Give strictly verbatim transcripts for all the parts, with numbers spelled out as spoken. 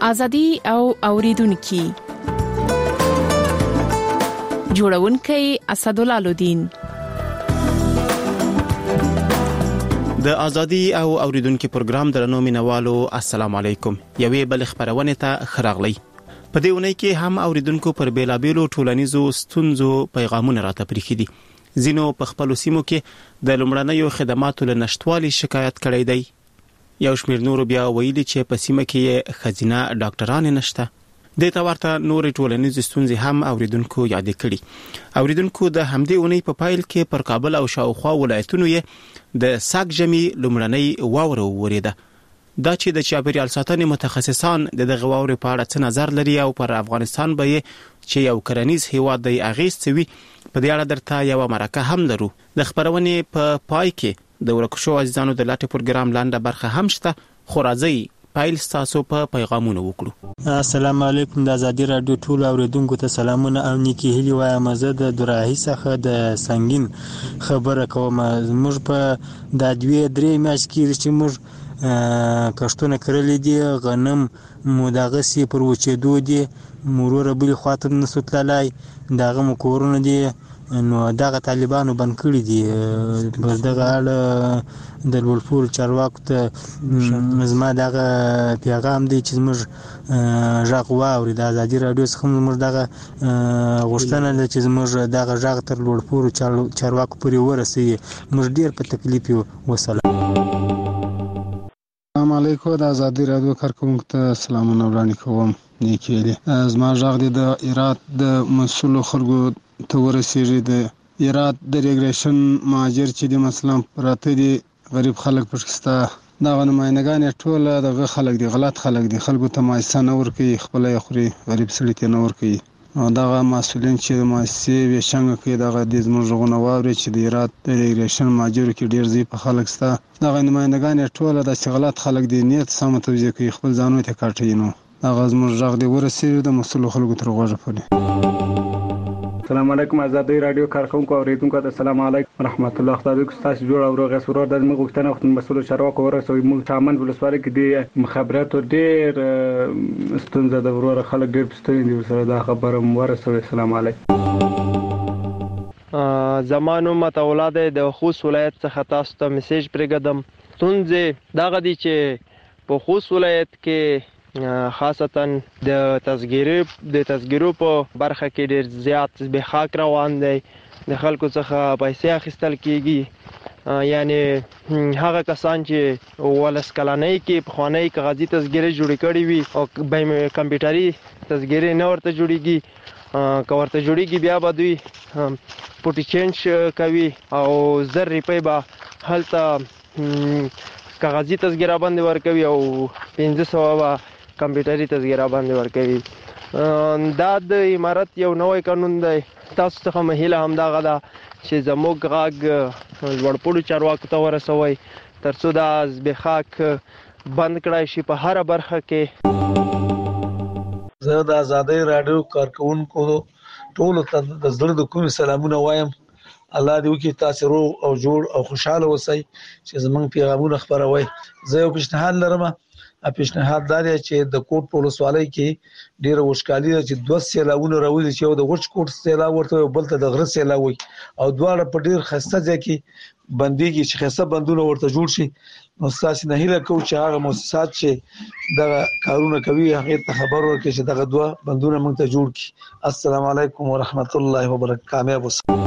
ازادي او اوریدونکو جوړونکي اسدالله لودین. د ازادي او اوریدونکو پروګرام درنو مینوالو السلام علیکم. یوې بل خبرونه ته خراغلی. په دې ونې کې هم اوریدونکو پر بیلابیلو ټولنیزو ستونزو پیغامونه راته پریخي دي. زینو په خپل سیمو کې د لومړنیو خدماتو له نشټوالي شکایت کړی دی. یو شمېر نور بیا ویلي چې په سیمه کې خزینه ډاکټران نشته. د تا ورته نور ټولنیز ستونزې هم اوریدونکو یاد کړي. اوریدونکو د همدې اونۍ په پایل کې پر کابل او شاوخوا ولایتونو یې د ساک جمی لومړنۍ واوره وریده. دا چې د چاپیریال ساتنې متخصصان د دغه واورې په اړه څه نظر لري او پر افغانستان به چې یو کرنیز هیواد دی اغیز کوي، په دې اړه درته یو مرکه هم لرو. د خبرونې په پا پای کې د ورکشو عزیزانو د لاټه پروګرام لاندې برخه هم شته. خو راځي پایل تاسو په پیغامونه وکړو. السلام علیکم. د ازادي رادیو ټول اوریدونکو ته سلامونه او نیکی هیلی وایم. زه د دراهي څخه د سنگین خبره کوم. موږ په د دوی درې میاشتې کې چې موږ کښتونه کړلې دي، غنم مو دغه سی پر وچېدو دي، مرور بل خاطر نسو تلای دغه مکورونه دي. نو دغه طالبانو بند کړی دي. بس دغه اړه د ولفول چارواکو ته زما دغه پیغام دی چې موږ ژغ واوري. د ازادي رادیو څخه موږ دغه غوښتنه ده چې موږ دغه ژغ تر ولفول چارواکو پورې ورسوي. موږ ډیر په تکلیف یو. وسلام. السلام علیکم. د ازادي رادیو کارکونکو ته سلامونه وړاندې کوم. نیکی دی زما ژغ دی د ایرات د مسؤل خلکو ته ورسیږي. د ایرات د ریګریشن مهاجر چې د مثلا پراته دي غریب خلک پښستا دا نمائندگان ټول دغه خلک دي، غلط خلک دي، خلکو ته مایسه نه ورکوي، خپل یې خوري، غریب سړي ته نه ورکوي. او دغه مسؤلین چې ماسي وشنګ کوي دغه د زموږ غونه واوري چې د ایرات د ریګریشن مهاجر کې ډیر زی په خلک ستا دغه نمائندگان ټول د غلط خلک دي، نیت سم توجیه کوي، خپل ځانو ته کاټي. نو هغه زموږ ژغ دی ورسېږي د مسؤل خلکو تر غوږه پورې. السلام علیکم. ازادي رادیو کارکونکو اوریدونکو ته السلام علیکم ورحمت الله. خدای دې تاسو جوړ او روغ سرور د موږ غوښتنه وخت مسؤل چارواکو ورسوي. موږ چامن ولسوالۍ کې د مخابراتو ډېر ستونزه د ورور خلک ډېر ستونزې دي سره دا خبره ورسوي. السلام علیکم. زمانو متولاد د خوست ولایت څخه تاسو ته میسج پرېږدم. ستونزې دغه دي چې په خوست ولایت کې خاصتا د تذکیرې د تذکیرو په برخه کې ډېر زیات زبېښاک روان دی. د خلکو څخه پیسې اخیستل کیږي. یعنی هغه کسان چې ولس کلنۍ کې پخوانۍ کاغذي تذکیرې جوړې کړې وي او کمپیوټري تذکیرې نه ورته جوړېږي، که ورته جوړېږي بیا به دوی پوټي چینج کوي او زر روپۍ به هلته کاغذي تذکیره باندې ورکوي او پنځه سوه به کمپیوټري تذکیره باندې ورکوي. دا د امارت یو نوی قانون دی. تاسو څخه مهیله همدغه ده چې زموږ غږ لوړپوړو چارواکو ته ورسوئ ترڅو دا زبېښاک بند کړای شي په هره برخه کې. زه د ازادۍ راډیو کارکونکو ټولو ته د زړه د کومې سلامونه وایم. الله دې وکړي تاسو روغ او جوړ او خوشاله اوسئ چې زمونږ پیغامونه خپروي. زه یو پیشنهاد لرم. پیشنهاد دا دی چې د کوټ په ولسوالۍ کې ډیره وشکالي ده چې دوه سیلاونه راولي، چې یو د وچ کوټ سیلا ورته او بل ته د غره سیلا وي او دواړه په ډیر خسته ځای کې بنديږي چې خسته بندونه ورته جوړ شي. نو تاسو نه هیله کوم چې هغه مؤسسات چې دغه کارونه کوي هغه ته خبر ورکړي چې دغه دوه بندونه موږ ته جوړ کړي. السلام علیکم ورحمت الله وبرکاته.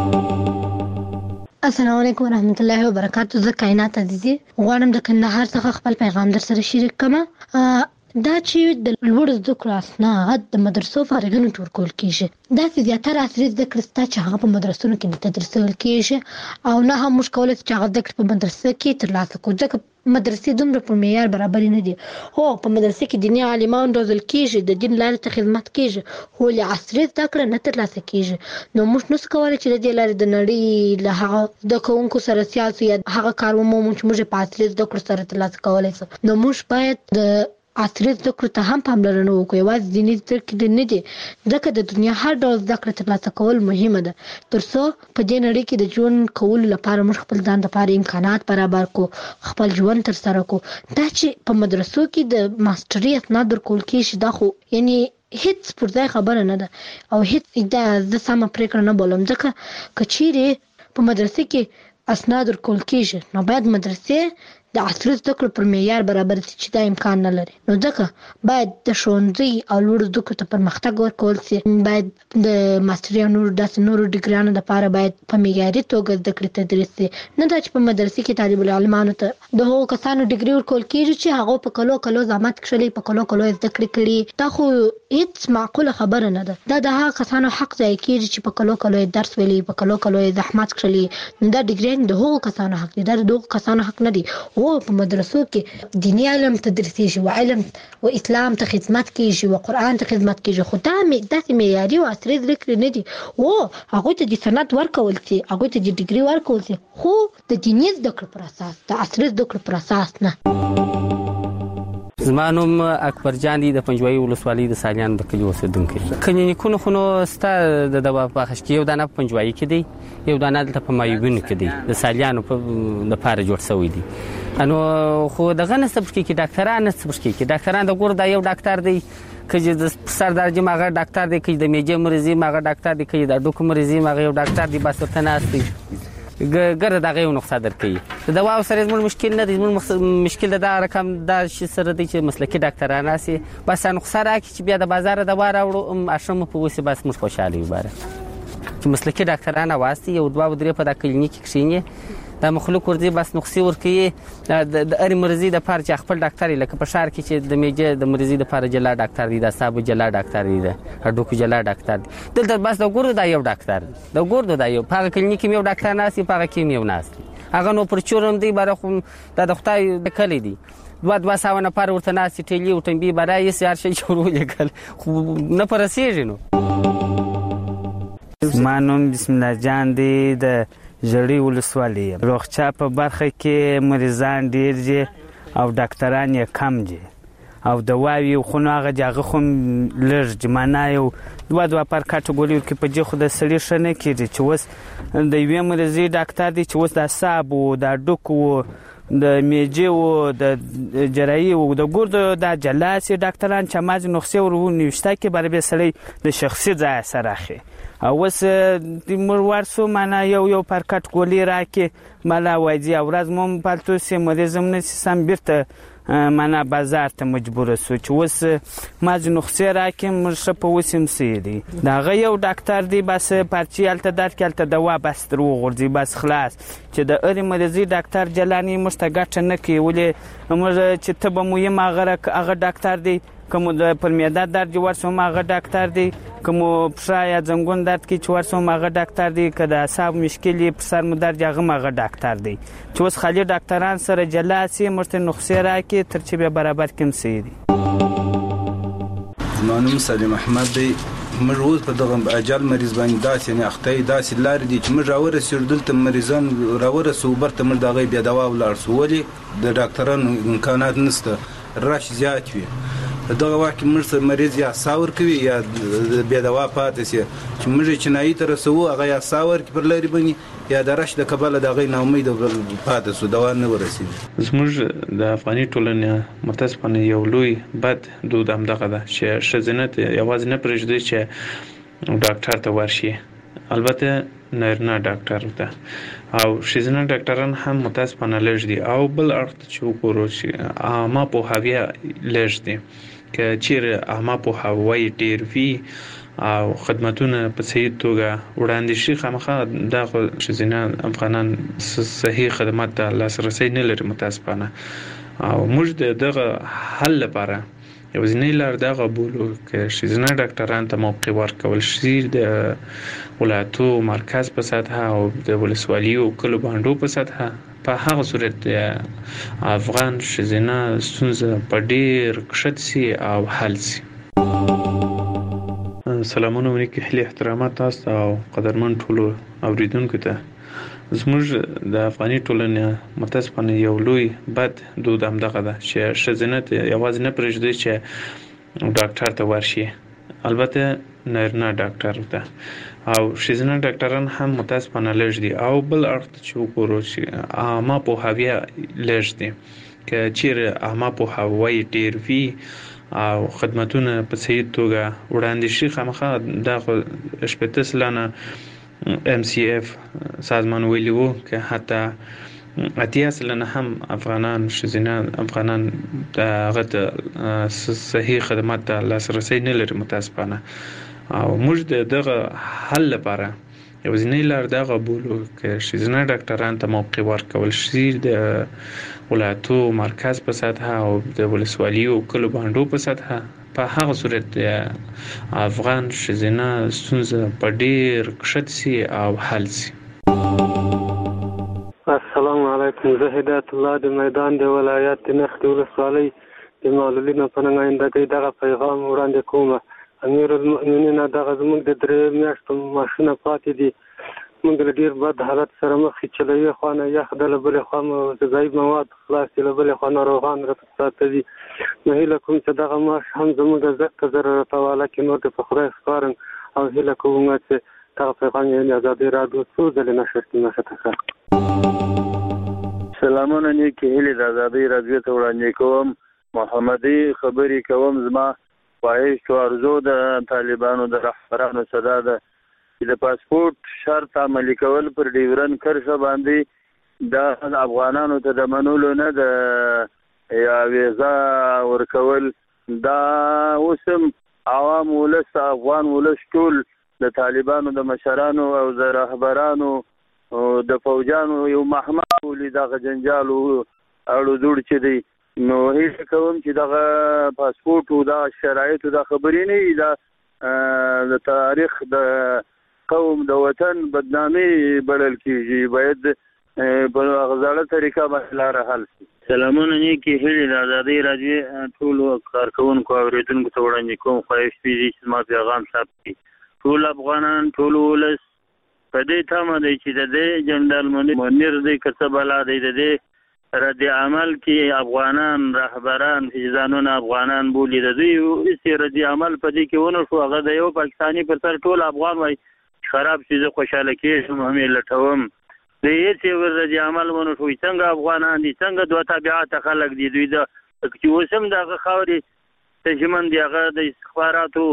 السلام علیکم ورحمت الله وبرکاته. زه کائنات عزیزي غواړم د کندهار څخه خپل پیغام در سره شریک کړم. دا چې د لوړ زده کړو اسناد د مدرسو فارغینو ته ورکول کیږي. دا چې زیاتره عصري زده کړې شته چې هغه په مدرسو کې نه تدریسول کیږي او نه هم موږ کولی چې هغه زده کړې په مدرسه کې ترلاسه کړو، ځکه مدرسې دومره په معیار برابر نه دي. هو په مدرسې کې دیني عالمان روزل کیږي، د دین لارې ته خدمت کیږي، خو له عصري زده کړې نه ترلاسه کیږي. نو موږ نشو کولی چې د دې لارې د نړۍ له هغه زده کوونکو سره سیال شو یا هغه کار ومومو چې موږ په عصري زده کړو سره ترلاسه کولی شو. نو موږ باید د عصري زده کړو ته هم پاملرنه وکړو. یوازې دیني زده کړې نه دي، ځکه د دنیا هر ډول زده کړه ترلاسه کول مهمه ده، تر څو په دې نړۍ کې د ژوند کولو لپاره موږ خپل ځان لپاره امکانات برابر کړو، خپل ژوند ترسره کړو. دا چې په مدرسو کې د ماستري اسناد ورکول کېږي، دا خو یعنې هیڅ پر ځای خبره نه ده او هیڅ دا زه سمه پرېکړه نه بولم، ځکه که چیرې په مدرسې کې اسناد ورکول کېږي نو باید مدرسې د عصري زده کړو پر معیار برابر شي چې دا امکان نه لري. نو ځکه باید د ښوونځي او لوړو زده کړو ته پرمختګ ورکول شي، باید د ماستري او نورو داسې نورو ډیګریانو لپاره باید په معیاري توګه زده کړې تدریس شي، نه دا چې په مدرسې کې طالب العلمانو ته د هغو کسانو ډیګري ورکول کېږي چې هغو په کلو کلو زحمت کښلي، په کلو کلو زده کړې کړي. دا خو هیڅ معقوله خبره نه ده. دا د هغه کسانو حق ضایع کېږي چې په کلو کلو درس ویلي، په کلو کلو زحمت کښلي. نو دا ډیګریان د هغو کسانو حق دی، دا د هغو کسانو حق نه دی. او په مدرسو کې دیني علم تدریسېږي او علم او اسلام ته خدمت کېږي او قرآن ته خدمت کېږي، خو دا داسې معیاري او عصري زده کړې نه دي. او هغوی ته د سند ورکول شي، هغوی ته د ډیګري ورکول شي، خو د دیني زده کړو پر اساس، د عصري زده کړو پر اساس نه. زما نوم اکبر جان دی، د پنجوایي ولسوالۍ د سالیان د کلي اوسېدونکی. کلینیکونه خو نو ستا د دوا په بخش کې یو دانه په پنجوایي کې دی، یو دانه دلته په مایوګونو کې دی، د سالیانو په دپاره جوړ شوی دی. نو خو دغه نه څه پکې کې ډاکټران نه څه پکې کې ډاکټران د ګور دا یو ډاکټر دی، که چې د سر درجه هغه ډاکټر دی، که د میجې مریض هغه ډاکټر دی، که د هډوکو مریض هغه یو ډاکټر دی، بس ورته ناست دی ګره دغه یو نقصه درکوي. د دواو سره زموږ مشکل نه دی، زموږ مشکل د دغه رقم دا شي سره دی چې مسلکي ډاکټران راسي، بس نقصه راکړي چې بیا د بازار دوا راوړو اشرمو په وسې، بس موږ خوشحاله یو باره چې مسلکي ډاکټران راواستي، یو دوه درې په دا کلینیک کښېني، دا مخلوق ورځي بس نقصې ورکوي د هرې مریضي دپاره چې خپل ډاکټر یې، لکه په ښار کې چې د میجې د مریضي دپاره جلا ډاکټر دی، د اعصابو جلا ډاکټر دی، د هډوکو جلا ډاکټر دی. دلته بس د ګردو دا یو ډاکټر دی، د ګردو دا یو، په هغه کلینیک کې یو ډاکټر ناست دی، په هغه کې یو ناست دی. هغه نو پر چورم دی باره، خو دا د خدای کلی دی، دوه دوه سوه نفر ورته ناست دي، ټیلي او ټمبي باره یې هر شی چې ور ولیکل خو نه په رسېږي. نو زما نوم بسم الله جان دی، د ژړۍ ولسوالۍ. روغچا په برخه کې مریضان ډېر دي او ډاکټران یې کم دي، او دواوې خو نو هغه دي هغه خو لږ دي، معنا یو دوه دوه پر کاټګوري ورکړي. په دې خو د سړي ښه نه کېږي چې اوس د یوې مریضۍ ډاکټر دی چې اوس د اعصاب و، د هډوکو و، د میجې و، د جراحي و، د ګردو دا جلا سي ډاکټران چې هماځې نسخې ور ونوشته کې باره بیا سړی د شخصي ځایه سره اخلي. او اوس موږ ورسو معنا یو یو پر کټګوري راکړي، ملا وایي ځي او ورځ مو پالتو سي مریض هم نه سي سم بیرته معنا بازار ته مجبوره سو چې اوس مازې نسخې راکړي موږ ښه په اوس هم څه دی. د هغه یو ډاکټر دی، بس پارچې هلته درکړي، هلته دوا بس تر وغورځي، بس خلاص. چې د هرې مریضۍ ډاکټر جلا نه موږ ته ګټه نه کوي، ولې موږ چې تبه مو یم هغه ډاکټر دی، که مو د پر معده درد ورسوم هغه ډاکټر دی، که مو پښه یا زنګون درد کې چې ورسوم هغه ډاکټر دی، که د اعصاب مشکل یې پر سر مو درد هغه هم هغه ډاکټر دی. چې اوس خالي ډاکټران سره جلا سي، موږ ته نسخې راکړي تر چې بیا برابر کړي څه دي. زما نوم سلیم احمد دی. موږ اوس په دغه اجل مریض باندې داسې یعنې اخته یې داسې لارې دي چې موږ راورسېږو دلته مریضان راورسوو برته موږ د هغوی بیا دوا ولاړ سو، ولې د ډاکټرانو امکانات نشته، رش زیات وي. په دغه وخت کې موږ سره مریض یا سا ورکوي یا بیا دوا پاتې سي، چې موږ یې چینایي ته رسوو هغه یا سا ورکړي پر لارې باندې، یا د رش د کبله د هغوی ناامیده پاتې سو، دوا نه ورسېږي. زموږ د افغاني ټولنې متاسفانه یو لوی بد دود همدغه ده چې ښځینه یوازې نه پرېږدي چې ډاکټر ته ورشي، البته نارینه ډاکټر ته، او ښځینه ډاکټران هم متاسفانه لږ دي. او بل اړخ ته چې وګورو چې عامه پوهاوی لږ دی، که چیرې عامه پوهاوی ډېر وي او خدمتونه په صحیح توګه وړاندې شي، خامخا دغه ښځینه افغانان صحیح خدمات ته لاسرسی نه لري متاسفانه. او موږ د دغه حل لپاره یوازینۍ لار دغه بولو که ښځینه ډاکټران ته موقع ورکول شي، د ولایتو مرکز په سطحه او د ولسوالیو کلو بانډو په سطحه. په هغه صورت د افغان ښځینه ستونزه په ډېر کښت سي او حل سي. سلامونه، منیکې هیلې احترامات تاسو او قدرمن ټولو اوریدونکو ته. زموږ د افغاني ټولنې متاسفانه یو لوی بد دود هم دغه ده چې ښځینه یوازې نه پرېږدي چې ډاکټر ته ورشي، البته نارینه ډاکټر ته او ښځینه ډاکټران هم متاسفانه لږ دي. او بل اړخ ته چې وګورو چې عامه پوهاوی لږ دي، که چیرې عامه پوهاوی ډېر وي او خدمتونه په صحیح توګه وړاندې شي، خامخا دا خو شپېته سلنه ام سی اف سازمان ویلي وو که حتی اتیا سلنه هم افغانان ښځینه افغانان دغه ته صحیح خدمات ته لاسرسی نه لري متاسفانه. او موږ د دغه حل لپاره یوازینۍ لار دغه بولو که ښځینه ډاکټران ته موقع ورکول شي د ولایتو مرکز په سطحه او د ولسوالیو او کلو بانډو په سطحه. په هغه صورت د افغان ښځینه ستونزه په ډېر کښت سي او حل سي. السلام علیکم، زه هدایت الله د میدان د ولایت د نخت ولسوالۍ د معلولینو په نمایندګۍ دغه پیغام وړاندې کوم. امیر المؤمنین دغه زموږ د درې میاشتو ماشونه پاتې دي، موږ له ډېر بد حالت سره مخ یو چې له یوې خوا نه یخ ده، له بلې خوا مو غذایي مواد خلاص دي، له بلې خوا ناروغان راته پراته دي. نو هیله کوم چې دغه معاش هم زموږ زر ته زر راته واله کړي، نور د په خدای سپارم او هیله کوم چې دغه پیغام یې د ازادۍ راډیو څو ځلې نشر کړي. نښته ښه سلامونه نیکې هیلې د ازادۍ راډیو ته وړاندې کوم. محمدي خبرې کوم. زما خواهش او ارزو د طالبانو د رهبرانو صدا ده چې د پاسپورت شرط عملي کول پر ډیورن کرښه باندې د افغانانو ته د منلو نه د یا ویزا ورکول، دا اوس هم عوام ولس افغان ولس ټول د طالبانو د مشرانو او د رهبرانو او د فوجانو یو محمد ولې دغه جنجال او اړو دوړ چې دی. نو هیڅ کوم چې دغه پاسپورت او د شرایطو د خبرې نه دا د تاریخ د قوم د وطن بدنامي بلل کیږي، باید په غزاړه طریقه باندې لار حل شي. سلامونه نیکې هیلې د ازادۍ راډیو ټولو کارکوونکو او اورېدونکو ته وړاندې کوم. خواهش پیږي چې زما پیغام ثبت کړي. ټول افغانان ټول ولس په دې تمه دی چې د دې جنرال منیر دی که څه بلا دی د دې رد عمل کې افغانان رهبران ځانونه افغانان بولي، د دوی هیڅ رد عمل په دې کې ونه شو. هغه د یو پاکستاني پر سر ټول افغان وای خراب شي، زه خوشاله کېږم همې لټوم. د هیڅ رد عمل ونه شو. څنګه افغانان دي، څنګه دوه طبیعت خلک دي، دوی د چې اوس هم دغه خاورې تجمن دي، هغه د استخباراتو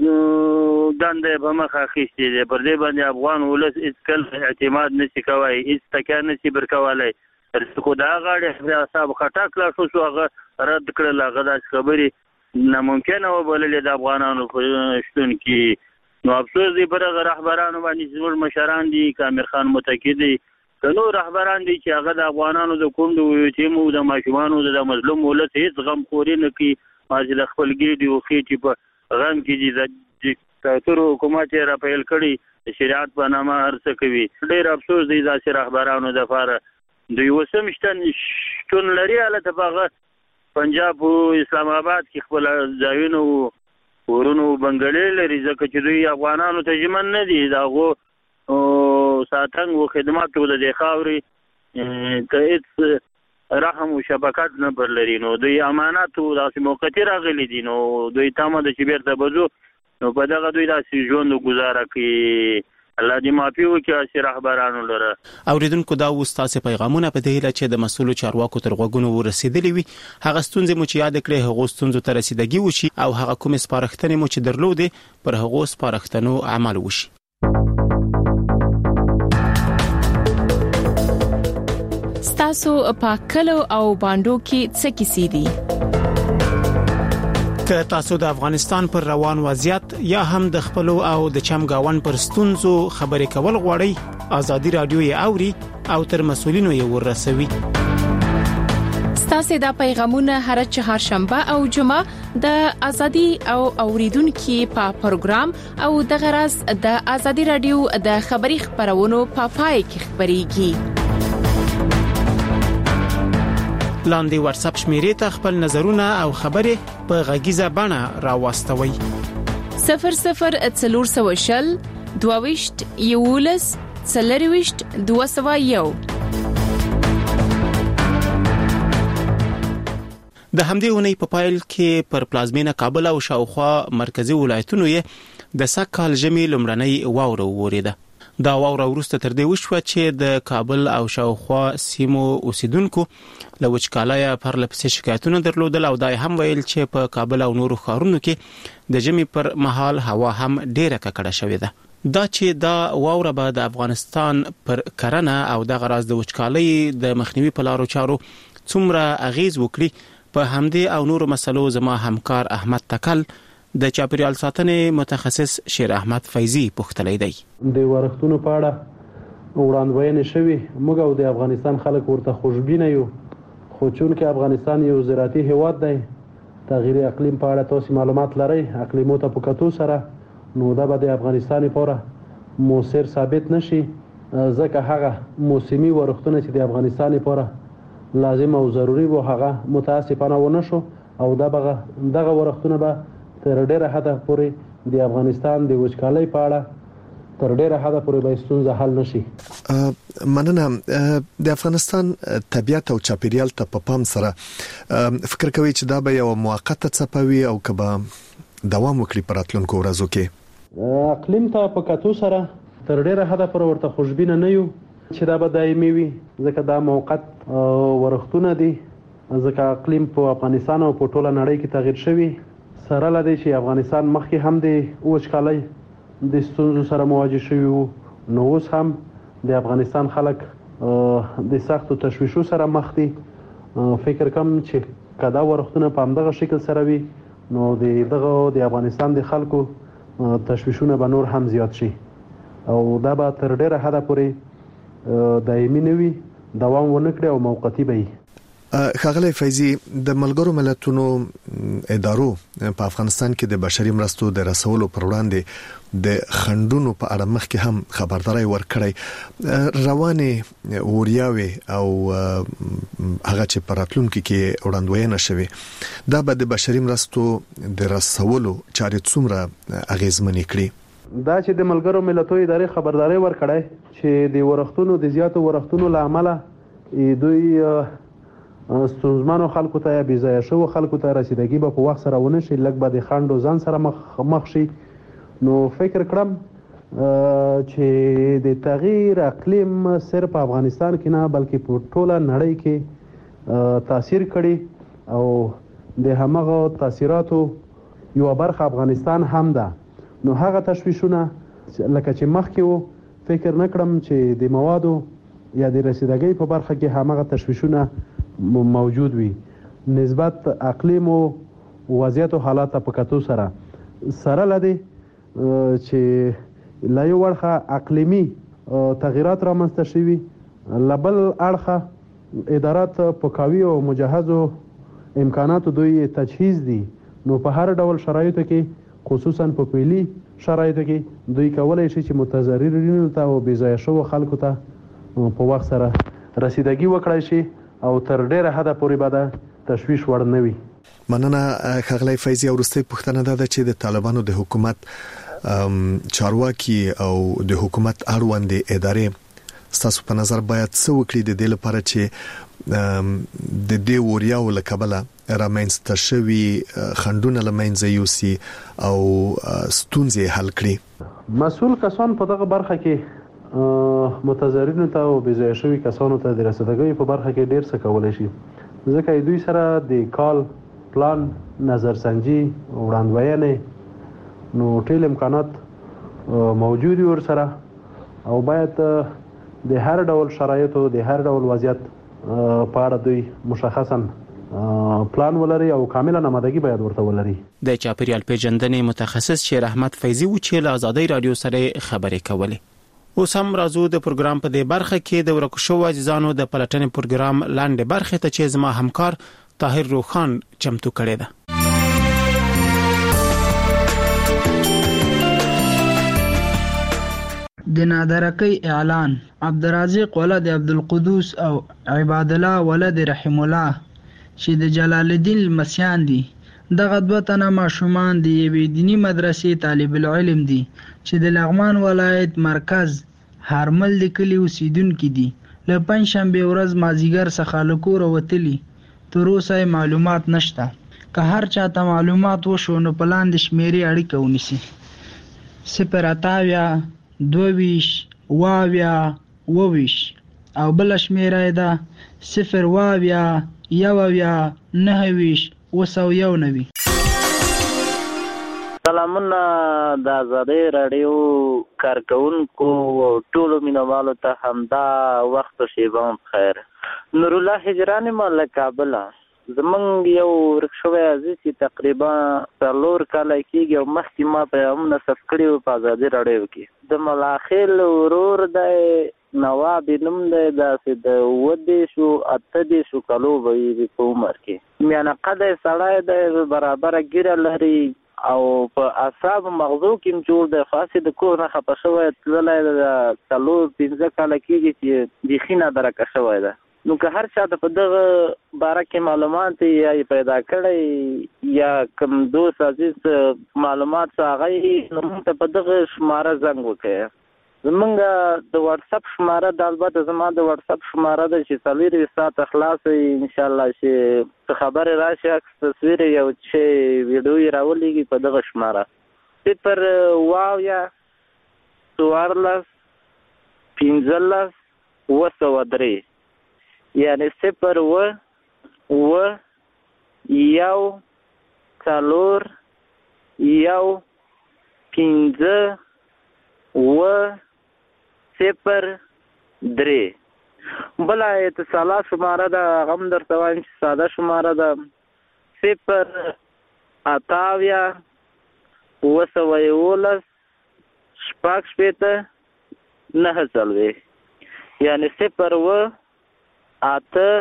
دندې په مخه اخیستې دي. پر دې باندې افغان ولس هېڅکله اعتماد نشي کولی، هېڅ تکیه نشي برکولی. خو د هغه اړې اعصاب خټک لا شو شو هغه رد کړل. هغه داسې خبرې ناممکنه وبللې د افغانانو په شتون کې. نو افسوس دی پر هغه رهبرانو باندې چې زموږ مشران دي، که امیر خان متکي دي، که نور رهبران دي چې هغه د افغانانو د کونډو یتیمو د ماشومانو د مظلوم ولس هېڅ غمخوري نه کوي، چې د خپل ګېډې او خېټې په غم کې دي. د دیکتاتور حکومت یې راپیل کړي، د شریعت په نامه هر څه کوي. ډېر افسوس دی داسې رهبرانو دپاره. دوی اوس هم شتون لري، هلته په هغه پنجاب او اسلام آباد کې خپل ځایونه ورونو بنګلې لري، ځکه چې دوی افغانانو ته ژمن نه دي. د هغو ساتنګ او خدماتو د دې خاورې ته هېڅ رحم او شفقت نه پر لري. نو دوی امانت او داسې موقتي راغلي دي، نو دوی تمه ده چې بیرته به ځو. نو په دغه دوی داسې ژوند ګزاره کوي. الله دې معافي وکړي چې رهبرانو لره. اوریدونکو دا اوس تاسو پیغامونه په دې هیله چې د مسؤلو چارواکو تر غوږونو ورسېدلې وي. هغه ستونزې مو چې یاد کړې هغه ستونزو ته رسیدګي وشي او هغه کوم سپارښتنې مو چې درلودې پر هغه سپارښتنو عمل وشي. ستاسو په کلو او باندو کې څه کیسې دي؟ که تاسو د افغانستان پر روان وضعیت یا هم د خپل او د چمګاون پر ستونزو خبرې کول غواړئ، ازادي رادیو یې اوري او تر مسؤلینو یې ورسوي. ستاسو د پیغامونه هر چهارشنبه او جمعه د ازادي او اوریدونکو په پروګرام او د غرض د ازادي رادیو د خبري خبرونو په پای کې خبريږي. لاندې واتس اپ شمیرې ته خپل نظرونه او خبرې په غږیزه بڼه راوستوي. صفر صفر څلور سوه شل دوه ویشت یولس سلریوشت دوه سوه یو. د همدې ونې په پایل کې پر پلازمینه کابل او شاوخوا مرکزی ولایتونو یې د سکهال ژمي لومړنۍ واوره وریده. دا واوره وروسته تر دې وشوه چې د کابل او شاوخوا سیمو اوسیدونکو له وچکالۍ پرله پسې شکایتونه درلودل او دا هم ویل چې په کابل او نورو ښارونو کې د ژمي پر مهال هوا هم ډیره ککړه شوې ده. دا چې دا واوره به د افغانستان پر کرنه او د غراز د وچکالۍ د مخنیوي په لارو چارو څومره اغیز وکړي، په همدې او نورو مسلو زما همکار احمد تکل د چاپیریال ساتنې متخصص شیر احمد فیضی پوښتلی دی. د ورښتونو په اړه وړاندوینې شوې، موږ او د افغانستان خلک ورته خوشبینه یو، خو چونکې افغانستان یو زراعتي هیواد دی، تغییر اقلیم په اړه تاسو معلومات لرئ، اقلیمو ته په کتو سره نو دا به د افغانستان لپاره مؤثر ثابت نشي، ځکه هغه موسمي ورښتونه چې د افغانستان لپاره لازم او ضروری وو هغه متاسفانه ونه شو، او دغه دغه ورښتونه به تر ډیره حده پورې د افغانستان د وچکالۍ په اړه تر ډیره حده پورې به ستونزه حل نشي. مننه. د افغانستان طبیعت او چاپیریال ته په پام سره فکر کوي چې دا به یو موقته څپوي او کبه دوام وکړي په راتلونکو ورځو کې؟ اقلیم ته په کتو سره تر ډیره حده پورې ورته خوشبینه نه یو چې دا به دایمي وي، ځکه دا موقت ورښتونه دي، ځکه اقلیم په افغانستان او په ټوله نړۍ کې تغییر شوی. سره له دې چې افغانستان مخکې هم د وچکالۍ د ستونزو سره مواجه شوي وو، نو اوس هم د افغانستان خلک د سختو تشویشو سره مخ دي. فکر کوم چې که دا ورښتونه په همدغه شکل سره وي نو د دغه د افغانستان د خلکو تشویشونه به نور هم زیات شي، او دا به تر ډیره حده پورې دایمي نه وي، دوام ونه کړي او موقتی به وي. ښاغلی فیضی، د ملګرو ملتونو ادارو په افغانستان کې د بشري مرستو د رسولو پر وړاندې د خنډونو په اړه مخکې هم خبرداري ورکړی. روانې وریاوي او هغه چې په راتلونکي کې وړاندوینه شوي، دا به د بشري مرستو د رسولو چارې څومره اغیزمنې کړي؟ دا چې د ملګرو ملتونو ادارې خبرداري ورکړی چې د ورښتونو د زیاتو ورښتونو له امله دوی ستونزمنو خلکو ته یا بې ځایه شوو خلکو ته رسیدګي به په وخت سره ونه شي، لږ به د خنډ و ځان سره مخ مخ شي. نو فکر کړم چې د تغییر اقلیم صرف په افغانستان کې نه بلکې په ټوله نړۍ کې تاثیر کړي، او د همغه تاثیراتو یو برخه افغانستان هم ده. نو هغه تشویشونه لکه چې مخکې وو، فکر نه کړم چې د موادو یا د رسیدګۍ په برخه کې همغه تشویشونه موجود وي. نسبت اقلیم او وضعیت او حالات په کتو سره سره لدی چې لا یو ورخه اقلیمی تغیرات رامنځته شوي، لبل اړخه ادارات په قوي او مجهزو امکاناتو دوی تجهیز دي. نو په هر ډول شرایطو کې خصوصا په پیلي شرایطو کې دوی کولای شي چې متضررینو ته او بې ځایه شوو خلکو ته په وخت سره رسیدګي وکړای شي او تر ډیره حده پورې به د تشویش وړ نه وي. مننه ښاغلی فیضی. وروستۍ پوښتنه دا ده چې د طالبانو د حکومت چارواکي او د حکومت اړوندې ادارې ستاسو په نظر باید څه وکړي د دې لپاره چې د دې وریاو له کبله رامنځته شوي خنډونه له منځه یوسي او ستونزې حل کړي؟ مسؤل کسان په دغه برخه کې متضررینو ته او بې ځایه شوي کسانو ته د رسیدګۍ په برخه کې ډېر څه کولی شي، ځکه دوی سره د کال پلان نظرسنجي وړاندوینې نو ټول امکانات موجود ور سره، او باید د هر ډول شرایطو د هر ډول وضعیت په اړه دوی مشخصا پلان ولري او کاملا آمادګي باید ورته ولري. د چاپیریال پیژندنې متخصص شیر احمد فیضی و چې له آزادۍ رادیو سره خبرې کولې. اوس هم راځو د پروګرام په دې برخه کې د ورکو شو عزیزانو د پلټنې پروګرام لاندې برخه ته چې زما همکار طاهر روخان چمتو کړی ده. د نادرکی اعلان. عبدالرزاق ولد عبدالقدوس او عباد الله ولد رحم الله چې د جلال الدین المسیان دي. دغه دوه تنه ماشومان د یوې دینی مدرسې طالب العلم دي چې د لغمان ولایت مرکز هارمل د کلي اوسیدونکي دي. له پنجشنبې ورځ مازدیګر څخه له کوره وتلي، تر اوسه یې معلومات نشته. که هر چاته معلومات وشو نو په لاندې شمیرې اړیکه ونیسي: صفر اته اویا دوه ویشت اوه اویا اوه ویشت او بله شمیره یې ده صفر اوه اویا یو اویا نهه ویشت اوه سوه یو نوي. سلامونه د آزادۍ راډیو کارکونکو او ټولو مینوالو ته همدا وخت شیبه بخیر. نورالله هجران یم له کابله. زمونږ یو ورک شوی عزیز چې تقریبا څلور کاله کېږي او مخکې ما پیغام نصب کړي وو په آزادۍ راډیو کې. د ملاخیل ورور دی نواب یې نوم دی، داسې د اووه دېرشو اته دېرشو کالو به وي په عمر کې. میانه قده سړی دی، برابره ږیره لري او په اعصابو مغزو کې هم جوړ دی. خاصې د کور نه خفه شوی تللی د څلور پنځه کاله کېږي چې بیخي نادرکه شوی ده. نو که هر چا ته په دغه باره کې معلومات یا یې پیدا کړی یا کوم دوست عزیز معلومات څه هغه یې نو موږ ته په دغه شماره زنګ وکړئ. زمونږ د واتساپ شماره د البته زما د واتساپ شماره ده چې څلورویشت ساعته خلاصه وي انشاءالله، چې څه خبرې راشي عکس تصویر یو چې ویډیو یې راولېږي په دغه شماره صفر اوه اویا څوارلس پنځلس اوه سوه درې، یعنې صفر اوه اوه یو څلور یو پنځه اوه صفر درې. بله اتصالات شماره ده هغه هم درته وایم چې ساده شماره ده صفر اته اویا اوه سوه یولس شپږ شپېته نهه څلوېښت، یعنې صفر اوه اته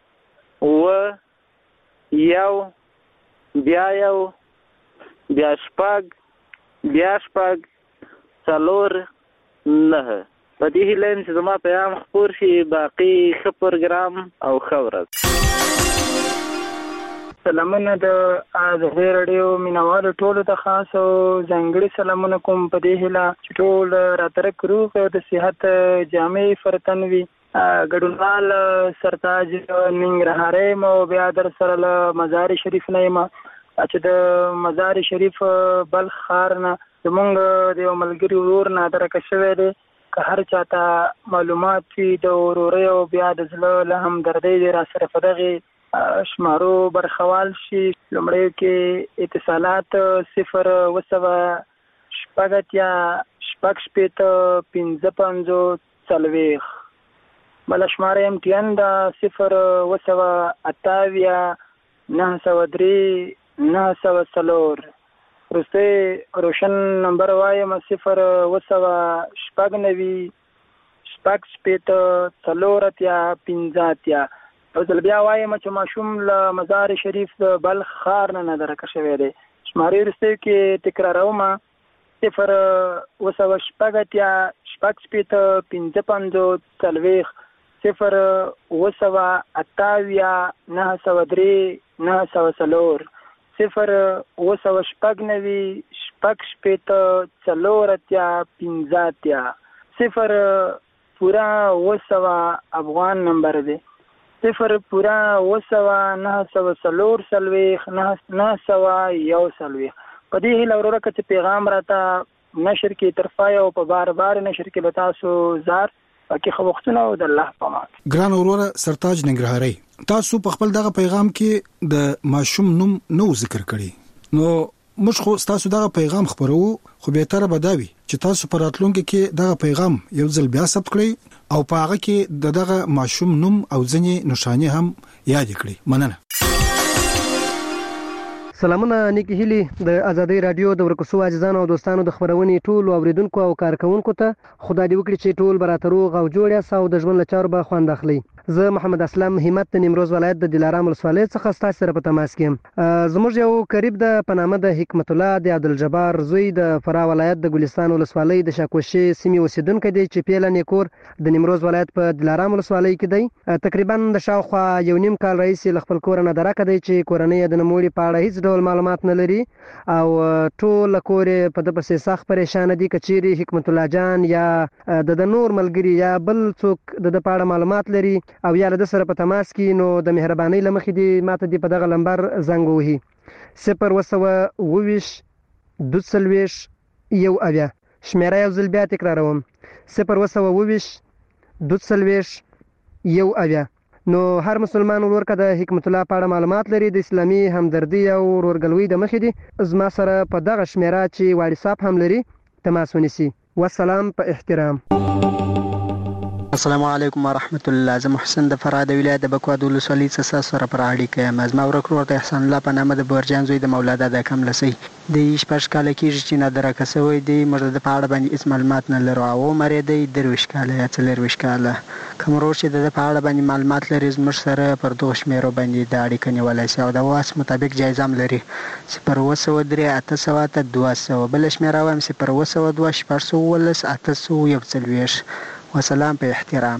اوه یو بیا یو بیا شپږ بیا شپږ څلور نهه. په دې هیله یم چې زما پیغام خپور شي. باقي ښه پروګرام او ښه ورځ. سلامونه د آزادۍ راډیو مینوالو ټولو ته خاص او ځانګړي سلامونه کوم په دې هیله چې ټول راترک روغ او د صحت جامې فرتن وي. ګډونوال سرتاج ننګرهاری یم او بیا در سره له مزار شریف نه یم چې د مزار شریف بلخ ښار نه زمونږ د یو ملګري ورور نادرکه شوی دی. که هر چاته معلومات وي د ورورۍ او بیا د زړه له همدردۍ دی را سره په دغې شمارو برخوال شي. لومړیو کې اتصالات صفر اوه سوه شپږ اتیا شپږ شپېته پنځه پنځوس څلوېښت. بله شماره ایم ټي ان ده صفر اوه سوه اته اویا نهه سوه درې نهه سوه څلور. وروستی روشن نمبر وایم صفر اوه سوه شپږ نوي شپږ شپېته څلور اتیا پنځه اتیا. یو ځل بیا وایم چې ماشوم له مزار شریف د بلخ ښار نه نادرکه شوی دی. شمارې وروستیو کې تکراروم صفر اوه سوه شپږ اتیا شپږ شپېته پنځه پنځوس څلوېښت، صفر اوه سوه اته اویا نهه سوه درې نهه سوه څلور، صفر اوه سوه شپږ نوي شپږ شپېته څلور اتیا پنځه اتیا. صفر پورا اوه سوه افغان نمبر دی. صفر پورا اوه سوه نهه سوه څلور څلوېښت نهه سوه یو څلوېښت. په دې هیله وروره که چې پیغام راته نشر کې ترفای او په بار بار نشر کې له تاسو زار پکې خو وختونه او د الله په امان. ګران وروره سرتاج ننګرهاری، تاسو په خپل دغه پیغام کې د ماشوم نوم نو ذکر کړی، نو موږ خو تاسو دغه پیغام خبرو خو به تر بداوي چې تاسو پر راتلونکي کې دغه پیغام یو ځل بیا ثبت کړئ او په هغه کې د دغه ماشوم نوم او ځینې نښانې هم یاد کړئ. مننه. سلامونه نیکی هیلی د آزادۍ رادیو د ورکوسو عزیزانو او دوستانو د خبرونې ټول اوریدونکو او کارکونکو ته خدای دې وکړي چې ټول براتروغ او جوړ یاست او د ژوند له چارو به خوند اخلي. زه محمد اسلام همت د نیمروز ولایت د دلارام ولسوالۍ څخه ستاسو سره په تماس کې یم. زموږ یو قریب د پنامه د حکمت الله د عبدالجبار زوی د فراه ولایت د ګلستان ولسوالۍ د شاکوشي سیمې اوسیدونکی دی چې پیله نیکور د نیمروز ولایت په دلارام ولسوالۍ کې دی. تقریبا د شاوخوا یو نیم کال راهیسې له خپل کوره نه درکه دی چې کورنۍ یې د نوموړي په اړه هیڅ ډول معلومات نه لري او ټول کور یې په ده پسې سخت پریشانه دي. که چیرې حکمت الله جان یا د د نور ملګري یا بل څوک د ده په اړه معلومات لري او یا له ده سره په تماس کې نو د مهربانۍ له مخې دې ماته دې په دغه لمبر زنګ ووهي صفر اووه سوه اووه ویشت دوه څلوېښت یو اویا. شمېره یو ځل بیا تکراروم صفر اووه سوه اووه ویشت دوه څلوېښت یو اویا. نو هر مسلمان ورور که د حکمت الله په اړه معلومات لري د اسلامي همدردي او ورورګلوۍ د مخې دي زما سره په دغه شمېره چې واټساپ هم لري تماس ونیسي. والسلام په احترام. السلام علیکم ورحمت الله. زه محسن د فراه د ولایت د بکوا د ولسوالۍ څخه سره پر اړیکه یم. زما ورک ورور د احسان الله په نامه د بورجان زوی د مولا دادا کملسی د شپږ کاله کېږي چې نادرکه شوی دی. موږ د په اړه باندې هېڅ معلومات نه لرو او عمر یې دی درویشت کاله یا څلېرویشت کاله. کوم ورور چې د ده په اړه باندې معلومات لري زموږ سره پر دغو شمېرو باندې د اړیکه نیولی شي او د واس مطابق جایزه هم لري صفر اووه سوه درې اته سوه اته دوه سوه. بله شمېره وایم صفر اووه سوه دوه شپږ سوه اوولس اته سوه یو څلوېښت. وسلام په احترام.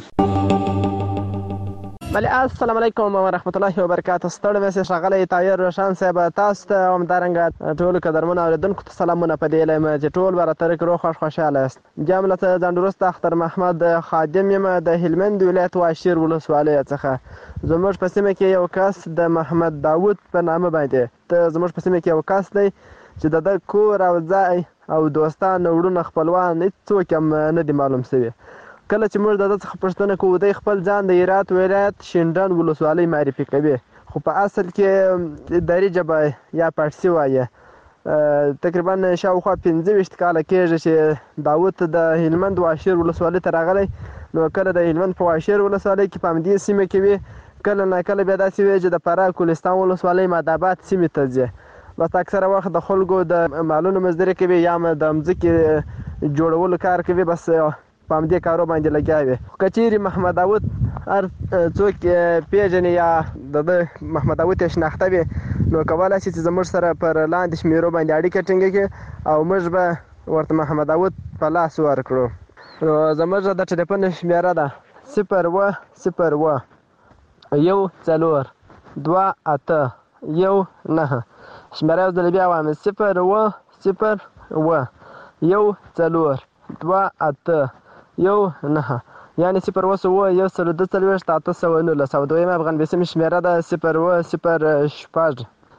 بله السلام علیکم ورحمت الله وبرکاته. ستړی مې ښاغلی طاهر روشن صاحب تاسو ته همدارنګه ټولو قدرمنو اورېدونکو ته سلامونه په دې یم چې ټول به راته روغ خوښ خوشحاله یاست. بیا هم له ځان وروسته اختر محمد خادم یم د هلمند ولایت واشیر ولسوالۍ څخه. زموږ په سیمه کې یو کس د محمد داود په نامه باندې ته زموږ په سیمه کې یو کس دی چې د ده کور او ځای او دوستان وروڼه خپلوان هېڅوک هم نه دي معلوم شوي. کله چې موږ د ده څخه پوښتنه کوو دی خپل ځان د هرات ولایت شینډنډ ولسوالۍ معرفي کوي خو په اصل کې دري ژبه یا پارسي وایي. تقریبا شاوخوا پنځه ویشت کاله کېږي چې داود د هلمند واشیر ولسوالۍ ته راغلی. نو کله د هلمند په واشیر ولسوالۍ کې په همدې سیمه کې وي کله نه کله بیا داسې وي چې د فراه کولستان ولسوالۍ ماداباد سیمې ته ځي. بس اکثره وخت د خلکو د مالونو مزدوري کوي یا د مځکې جوړولو کار کوي بس په همدې کارو باندې لګیا وي. که چیرې محمد داود هر څوک پیژني یا د ده محمد داود یې شناخته وي نو کولی شي چې زموږ سره پر لاندې شمېرو باندې اړیکه ټینګه کړي او موږ به ورته محمد داود په لاس ورکړو. نو زموږ د ټلیفون شمېره ده صفر اووه صفر اووه یو څلور دوه اته یو نهه. شمېره یو ځل بیا وایم صفر اووه صفر اووه یو څلور دوه اته یو نهه یعنې صفر اووه سوه یو سل دوه څلوېښت اته سوه نولس. او دویمه افغان بیسیمې شمېره ده صفر اووه صفر شپږ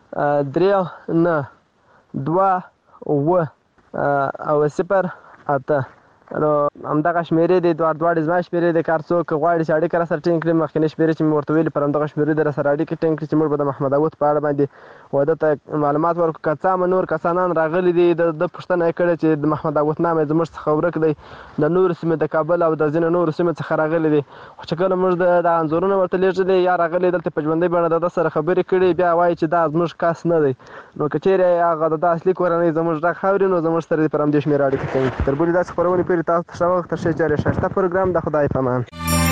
درې نه دوه اووه او صفر اته. نو همدغه شمېرې دي دواړه دواړې زما شمېرې دي. که هر څوک غواړي چې اړیکه راسره ټینګ کړي مخکینۍ شمېرې چې مې ورته ویلي پر همدغه شمېرې دې راسره اړیکه ټینګ کړي چې موږ به د محمد داود په اړه باندې و ده ته معلومات ورکړو. که څه هم نور کسانان راغلي دي د ده پوښتنه یې کړې چې د محمد داود نام یې زموږ څخه ورک دی د نورو سیمې د کابل او د ځینو نورو سیمو څخه راغلي دي. خو چې کله موږ د انځورونه ورته لیږلي یا راغلي دلته په ژوندۍ بڼه د ده سره خبرې کړي بیا وایي چې دا زموږ کس نه دی. نو که چیرې هغه د ده اصلي کورنۍ زموږ غږ اوري نو زموږ سره دې پر همدې شمېره اړیکه ټینګ کړي. تر بلې داسې خپرونې پورې تاسو ته ښه وخت. تر ښې چارې ښایسته پروګرام د خدای په امان.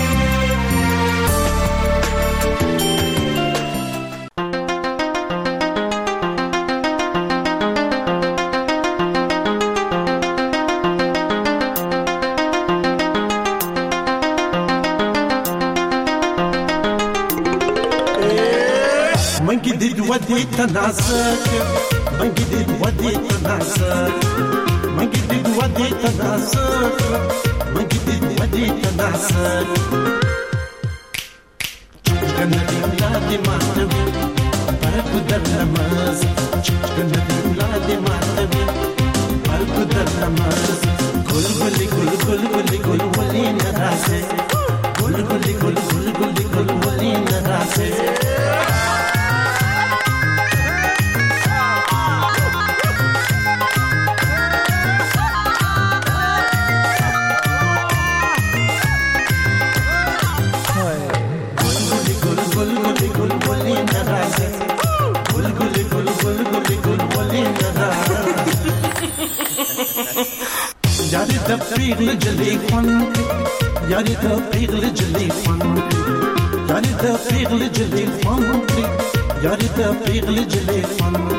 منګي دې ودی تناسک منګي دې ودی تناسک منګي دې ودی تناسک منګي دې ودی تناسک کنه دې ولادي ماتوي پر قدر نماز کنه دې ولادي ماتوي پر قدر نماز ګل ګل ګل ګل ګل ګل ولي نراسه ګل ګل ګل ګل ګل ګل ولي نراسه. یاری د پیغله جلی خوان یاری د پیغله جلی خوان یاری د پیغل جلیل فندری یاری د پیغل جلیل فندری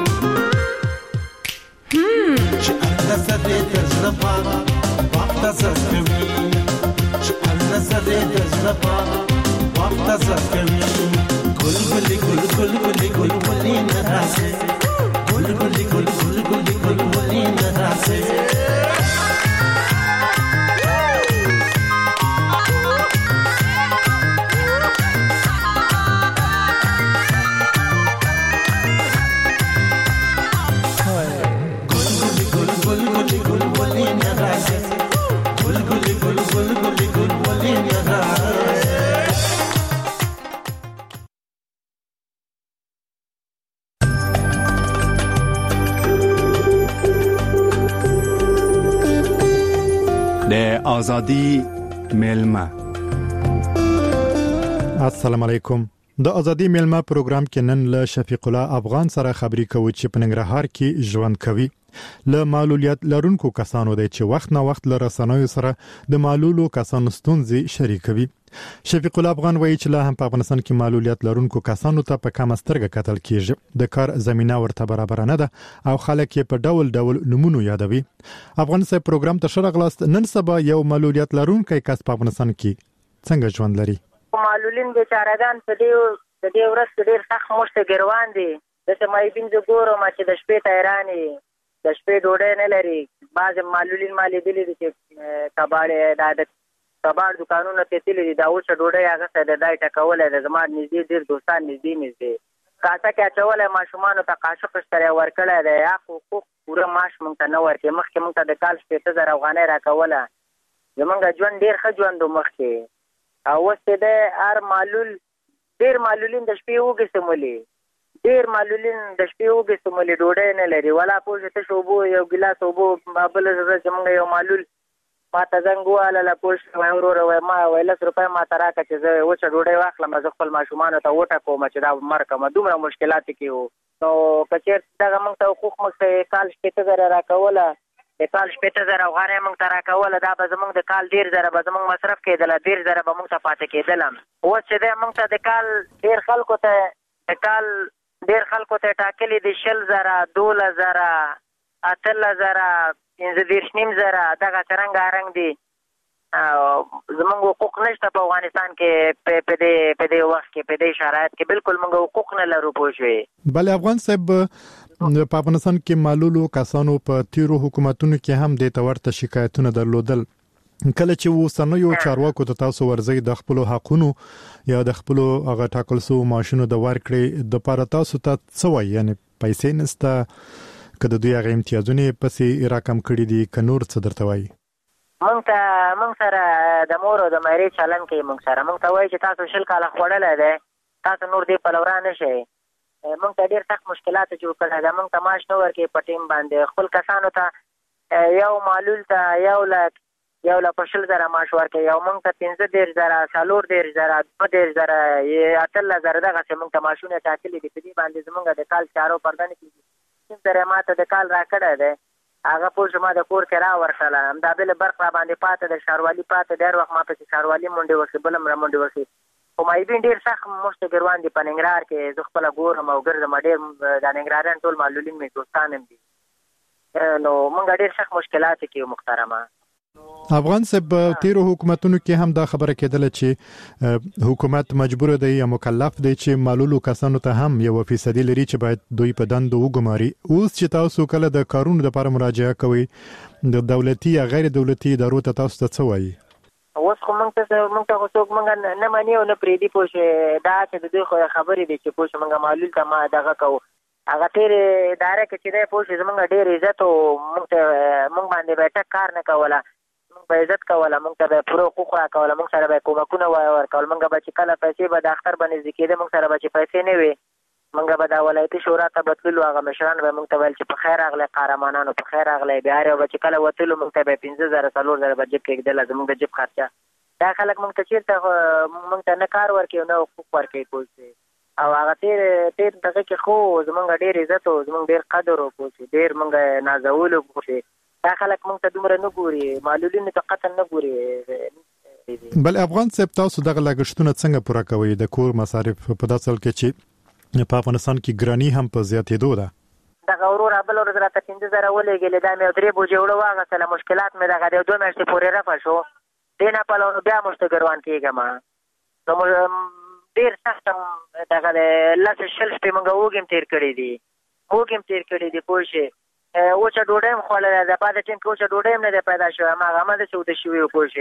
چې الله سره د زړه په وخت زکوي چې الله سره د زړه په وخت زکوي ګل ګل ګل ګل ګل ګل ګل ناراضه ګل ګل ګل ګل ګل ګل ګل ناراضه آزادی میلمه. السلام علیکم. د ازادي میلمه پروګرام کې نن له شفیق الله افغان سره خبري کوو چې په ننګرهار کې ژوند کوي. له معلولیت لرونکو کسانو دی چې وخت نه وخت له رسنیو سره د معلولو کسانو ستونزې شریکوي. شفیق الله افغان وایي چې لا هم په افغانستان کې معلولیت لرونکو کسانو ته په کم سترګه کتل کیږي. د کار زمينه ورته برابر نه ده او خلک یې په ډول ډول نمونه یادوي. افغان سره پروګرام ته شرغلاست نن سبا یو معلولیت لرونکي کس په افغانستان کې څنګه ژوند لري. معلولین بیچارهګان په دې د دې ورځ کې ډېر سخت مشته ګروان دي. د سمایبین جو ګورم چې د شپې تیرانی د شپې ډوډۍ نه لري. بعض معلولین مالې دي چې کباړې د کباړ دکانونو ته تللي دي دا اوس ډوډۍ هغه څه د دای ټکولې د زما نږدې ډېر دوستان نږدې نږدې کاسه کې اچولې ماشومان ته قاشق سره ورکړی دی یا حقوق پوره معاش مونږ ته نه ورکړي. مخکې مونږ ته د کال شپېته زره افغانۍ راکوله. زمونږ ژوند ډېر ښه ژوند و مخکې. او اوس چې دی هر معلول ډېر معلولین د شپې اوږې سمولي ډېر معلولین د شپې اوږې سمولي ډوډۍ نه لري. ولا پوه شو تش اوبو یو ګیلاس اوبو بله ورځ زمونږ یو معلول ما ته زنګ وواله پوه شو وایي وروره وایي ما وایي لس روپۍ ما ته راکړه چې زه وچه ډوډۍ واخلم زه خپل ماشومانو ته وټکوم چې دا مړ کړم. دومره مشکلات کې وو. نو که چېرته دغه مونږ ته حقوق مونږ ته کال شپېته زره راکوله د کال شپېته زره افغانۍ مونږ ته راکوله دا به زمونږ د کال ډېر زره به زمونږ مصرف کېدله ډېر زره به مونږ ته پاتې کېدله. اوس چې دی مونږ ته د کال ډېر خلکو ته د کال ډېر خلکو ته ټاکلي دي شل زره دولس زره اتلس زره پنځه دېرش نیم زره دغه څرنګه رنګ دي. زمونږ حقوق نشته په افغانستان کې په دې په دې وخت کې په دې شرایط کې بالکل مونږ حقوق نه لرو پوه شوې. بله افغان صاحب په افغانستان کې معلولو کسانو په تیرو حکومتونو کې هم د تورته شکایتونه درلودل. کله چې وسنیو چارواکو ته تاسو ورځي د خپل حقونو یا د خپل هغه ټاکل سو ماشینو د ورکړې د پاره تاسو ته څه وایي یعنی پیسې نسته کله دوی هغه امتیازونه پسې راکم کړی دي ک نور څه درته وایي؟ مونږ ته مونږ سره د مور او د مېرې چلن کوي. مونږ سره مونږ ته وایي چې تاسو شل کاله خوړلی دی تاسو نور دې پلورا نه شئ. مونږ ته ډېر سخت مشکلات جوړ کړی دی. مونږ ته معاش نه ورکوي په ټیم باندې. خپل کسانو ته یو معلول ته یو لک یو لک په شل زره معاش ورکوي او مونږ ته پنځه دېرش زره څلور دېرش زره دوه دېرش زره اتلس زره دغسې مونږ ته معاشونه ټاکلي دي. په دې باندې زمونږ د کال چارو پرده نه کېږي. پنځه زره ما ته د کال راکړی دی هغه پوه شو ما د کور کې را ورکړله. همدا بله برق را باندې پاته د ښاروالي پاته ډېر وخت ما پسې ښاروالي منډې وکړې بل هم را منډې وکړې. خو مایبین ډېر سخت مشته ګروان دي په ننګرهار کې. زه خپله ګورم او ګرځم ډېر د ننګرهاریان ټول معلولین مې دوستان هم دي. نو موږ ډېر سخت مشکلات کې یو محترمه. افغان صاحب تیرو حکومتونو کې هم دا خبره کېدله چې حکومت مجبور دی یا مکلف دی چې معلولو کسانو ته هم یو فیصدي لري چې باید دوی په دندو وګماري. اوس چې تاسو کله د کارونو لپاره مراجعه کوئ د دولتي یا غیر دولتي ادارو ته تاسو ته څه وایي؟ اوس خو موږ ته موږ ته خو څوک موږ نه مني او نه پرېږدي پوه شوې. دا چې د دوی خو خبرې دي چې پوه شو موږ معلول ته ما دغه کوو. هغه تېرې اداره کې چې دی پوه شو زموږ ډېر عزت و. موږ ته موږ باندې به ټک کار نه کوله. موږ به عزت کوله. موږ ته به پوره حقوق راکوله. موږ سره به کومکونه ورکول. موږ به چې کله پیسې به د اختر به نږدې کېده موږ سره به چې پیسې نه وي موږ به دا ولایتي شورا ته بتللو. هغه مشران به موږ ته ویل چې په خیر راغلی قهرمانانو په خیر راغلی. بیا هر یو به چې کله وتلو موږ ته به پنځه زره څلور زره به جیب کې ږدله زموږ د جیب خرچه. دا خلک موږ ته چېرته موږ ته نه کار ورکوي او نه حقوق ورکوي پوه شوې. او هغه تېر تېر دغه کې خو زمونږ ډېر عزت و زمونږ ډېر قدر و پوه شوې. ډېر موږ نازولو پوه شوې. دا خلک موږ ته دومره نه ګوري. معلولینو ته قتل نه ګوري. کړی دي. بل افغان صاحب تاسو دغه لګښتونه څنګه پوره کوي د کور مصارف په داسې حال کې چې په افغانستان کې ګرانی هم په زیاتېدو ده؟ دغه ورور بل ورځ راته پنځه زره ولېږلې دا مې درې بوجې وړه واغستله مشکلات مې دغه د دوه میاشتې پورې رفع شو دې نه پلو بیا موږ ته ګروان کېږم نو ډېر سخت دغه د لس شل شپې موږ وږي تېر کړي دي وږي تېر کړي دي پوه شې وچه ډوډۍ هم خوړلی ده بعد ټیم کې وچه ډوډۍ هم نه دی پیدا شوی هماغه همداسې وده شوي وو پوه